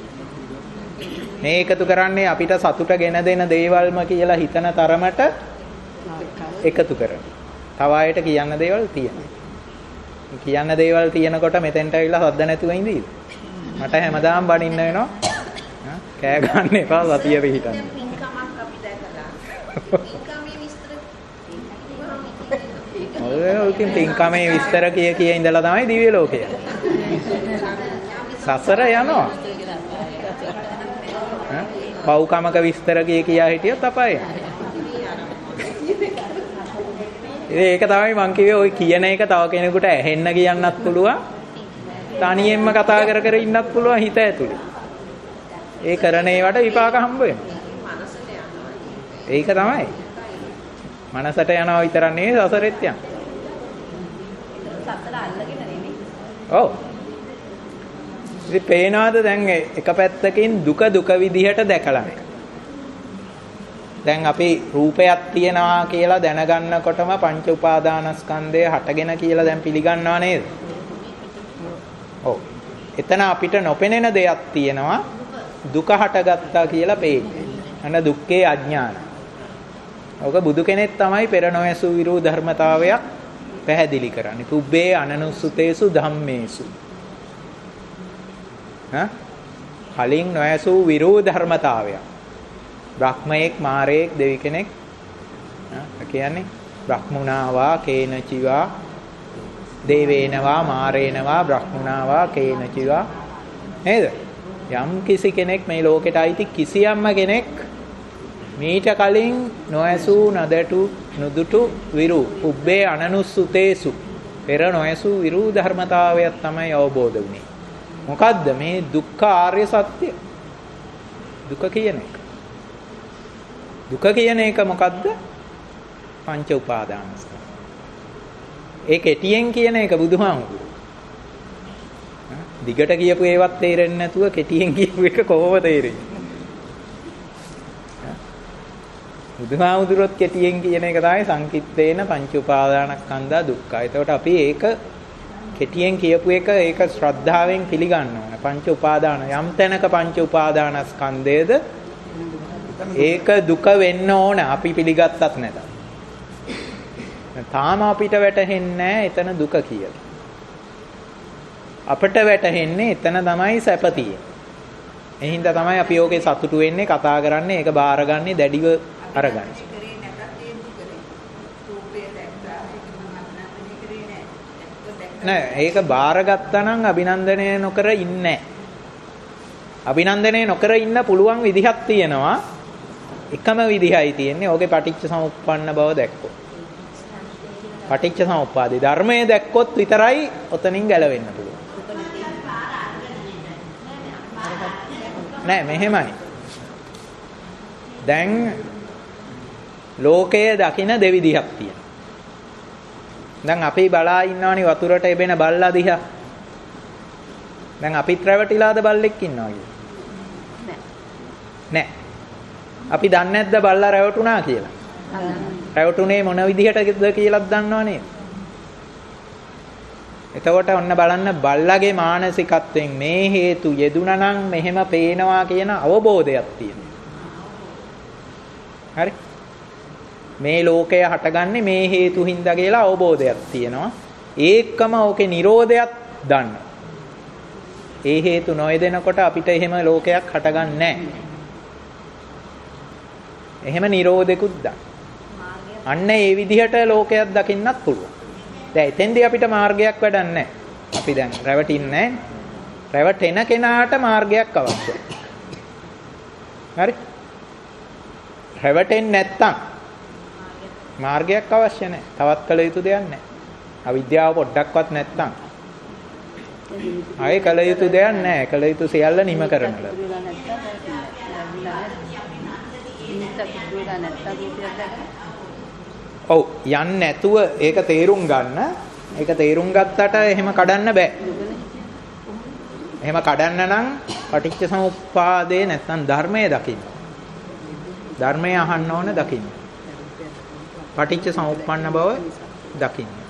මේ එකතු කරන්නේ අපිට සතුට ගෙන දෙන දේවල්ම කියලා හිතන තරමට එකතු කරනවා. තව අයට කියන්න දේවල් තියෙනවා. කියන්න දේවල් තියෙනකොට මෙතෙන්ට ඇවිල්ලා සද්ද නැතුව ඉඳීද? මට හැමදාම බනින්න වෙනවා. කෑ ගන්න එපා සතිය පිහිටන්න. පින්කමක් අපි දැකලා. පින්කමේ විස්තර ඔය ඔකින් පින්කමේ විස්තර කිය කිය ඉඳලා තමයි දිව්‍ය ලෝකය. සසර යනවා. පව්කමක විස්තර කිය කියා හිටියොත් අපාය. ඒක තමයි මං කිව්වේ ඔය කියන එක තව කෙනෙකුට ඇහෙන්න කියන්නත් පුළුවන්. තනියෙන්ම කතා කර කර ඉන්නත් පුළුවන් හිත ඇතුලේ. ඒ කරන ඒවට විපාක හම්බ වෙනවා. ඒක තමයි. මනසට යනවා විතරක් නෙවෙයි සසරෙත් යනවා. සසර අල්ලගෙන නෙමෙයි. ඔව්. ඉතින් පේනවාද දැන් එක පැත්තකින් දුක දුක විදිහට දැකලා නැහැ. දැන් අපි රූපයක් තියනවා කියලා දැනගන්නකොටම පංච උපාදානස්කන්ධය හටගෙන කියලා දැන් පිළිගන්නවා නේද? ඔව්. එතන අපිට නොපෙනෙන දෙයක් තියෙනවා දුක හටගත්තා කියලා පේන්නේ. අන්න දුක්ඛේ අඥාන. ඔක බුදු කෙනෙක් තමයි පෙර නොයසු විරූ ධර්මතාවයක් පැහැදිලි කරන්නේ. පුබ්බේ අනනුස්සතේසු ධම්මේසු. හා? කලින් නොයසු විරූ ධර්මතාවයක්. බ්‍රහ්මයෙක් මාරයෙක් දෙවි කෙනෙක් කියන්නේ බ්‍රහ්මුණාවා කේනචිවා දේවේනවා මාරේනවා බ්‍රහ්මුණාවා කේනචිවා නේද? යම් කිසි කෙනෙක් මේ ලෝකෙට අයිති කිසියම්ම කෙනෙක් මීට කලින් නොඇසූ නදටු නුදුටු විරු උබ්බේ අනනුස්සුතේසු පෙර නොඇසූ විරු ධර්මතාවයක් තමයි අවබෝධ වුනේ. මොකද්ද මේ දුක්ඛ ආර්ය සත්‍ය? දුක කියන එක. දුක කියන එක මොකද්ද? පංච උපාදානස්කන්ධ. ඒ කෙටියෙන් කියන එක බුදුහාමුදුරුවෝ. දිගට කියපු ඒවත් තේරෙන්නේ නැතුව කෙටියෙන් කියපු එක කොහොමද තේරෙන්නේ? බුදුහාමුදුරුවොත් කෙටියෙන් කියන එක තමයි සංකිට්ඨේන පංච උපාදානස්කන්ධා දුක්ඛ. ඒතකොට අපි ඒක කෙටියෙන් කියපු එක ඒක ශ්‍රද්ධාවෙන් පිළිගන්න ඕන. පංච උපාදාන යම් තැනක පංච උපාදානස්කන්ධයේද ඒක දුක වෙන්න ඕන අපි පිළිගත්තත් නැත. තාම අපිට වැටහෙන්නේ නැහැ එතන දුක කියලා. අපිට වැටහෙන්නේ එතන තමයි සැප තියෙන්නේ. ඒ හින්දා තමයි අපි ඕකේ සතුටු වෙන්නේ, කතා කරන්නේ, ඒක බාරගන්නේ, දැඩිව අරගන්නේ. නෑ ඒක බාරගත්තා නම් අභිනන්දනය නොකර ඉන්නේ නැහැ. අභිනන්දනය නොකර ඉන්න පුළුවන් විදිහක් තියෙනවා. එකම විදිහයි තියෙන්නේ. ඕකේ පටිච්ච සමුප්පන්න බව දැක්කොත්. පටිච්ච සමුප්පාදේ ධර්මයේ දැක්කොත් විතරයි ඔතනින් ගැලවෙන්න පුළුවන්. නෑ මෙහෙමයි. දැන් ලෝකයේ දකින දෙවිදිහක් තියෙනවා. දැන් අපි බලා ඉන්නවනේ වතුරට එබෙන බල්ලා දිහා. දැන් අපිත් රැවටිලාද බල්ලෙක් ඉන්නවා කියලා? නෑ. නෑ. අපි දන්නේ නැද්ද බල්ලා රැවටුණා කියලා? රැවටුනේ මොන විදිහටද කියලාත් දන්නව නේද? එතකොට ඔන්න බලන්න බල්ලාගේ මානසිකත්වයෙන් මේ හේතු යෙදුණා නම් මෙහෙම පේනවා කියන අවබෝධයක් තියෙනවා. හරි? මේ ලෝකය හටගන්නේ මේ හේතු හින්දා කියලා අවබෝධයක් තියෙනවා. ඒකම ඕකේ නිරෝධයක් දන්නවා. ඒ හේතු නොයදෙනකොට අපිට එහෙම ලෝකයක් හටගන්නේ නැහැ. එහෙම නිරෝධෙකුත් දන්න. අන්න ඒ විදිහට ලෝකයක් දකින්නත් පුළුවන්. දැන් එතෙන්දී අපිට මාර්ගයක් වැඩක් නැහැ. අපි දැන් රැවටින්නේ නැහැ. රැවටෙන කෙනාට මාර්ගයක් අවශ්‍යයි. හරි? රැවටෙන්නේ නැත්තම් මාර්ගයක් අවශ්‍ය නැහැ. තවත් කළ යුතු දෙයක් නැහැ. අවිද්‍යාව පොඩ්ඩක්වත් නැත්තම් ආයේ කළ යුතු දෙයක් නැහැ. කළ යුතු සියල්ල නිම කරනවා. ඔව් යන්නේ නැතුව ඒක තේරුම් ගන්න. ඒක තේරුම් ගත්තට එහෙම කඩන්න බෑ. එහෙම කඩන්න නම් පටිච්ච සමුප්පාදේ නැත්නම් ධර්මයේ දකින්න. ධර්මය අහන්න ඕන දකින්න. පටිච්ච සමුප්පන්න බව දකින්න.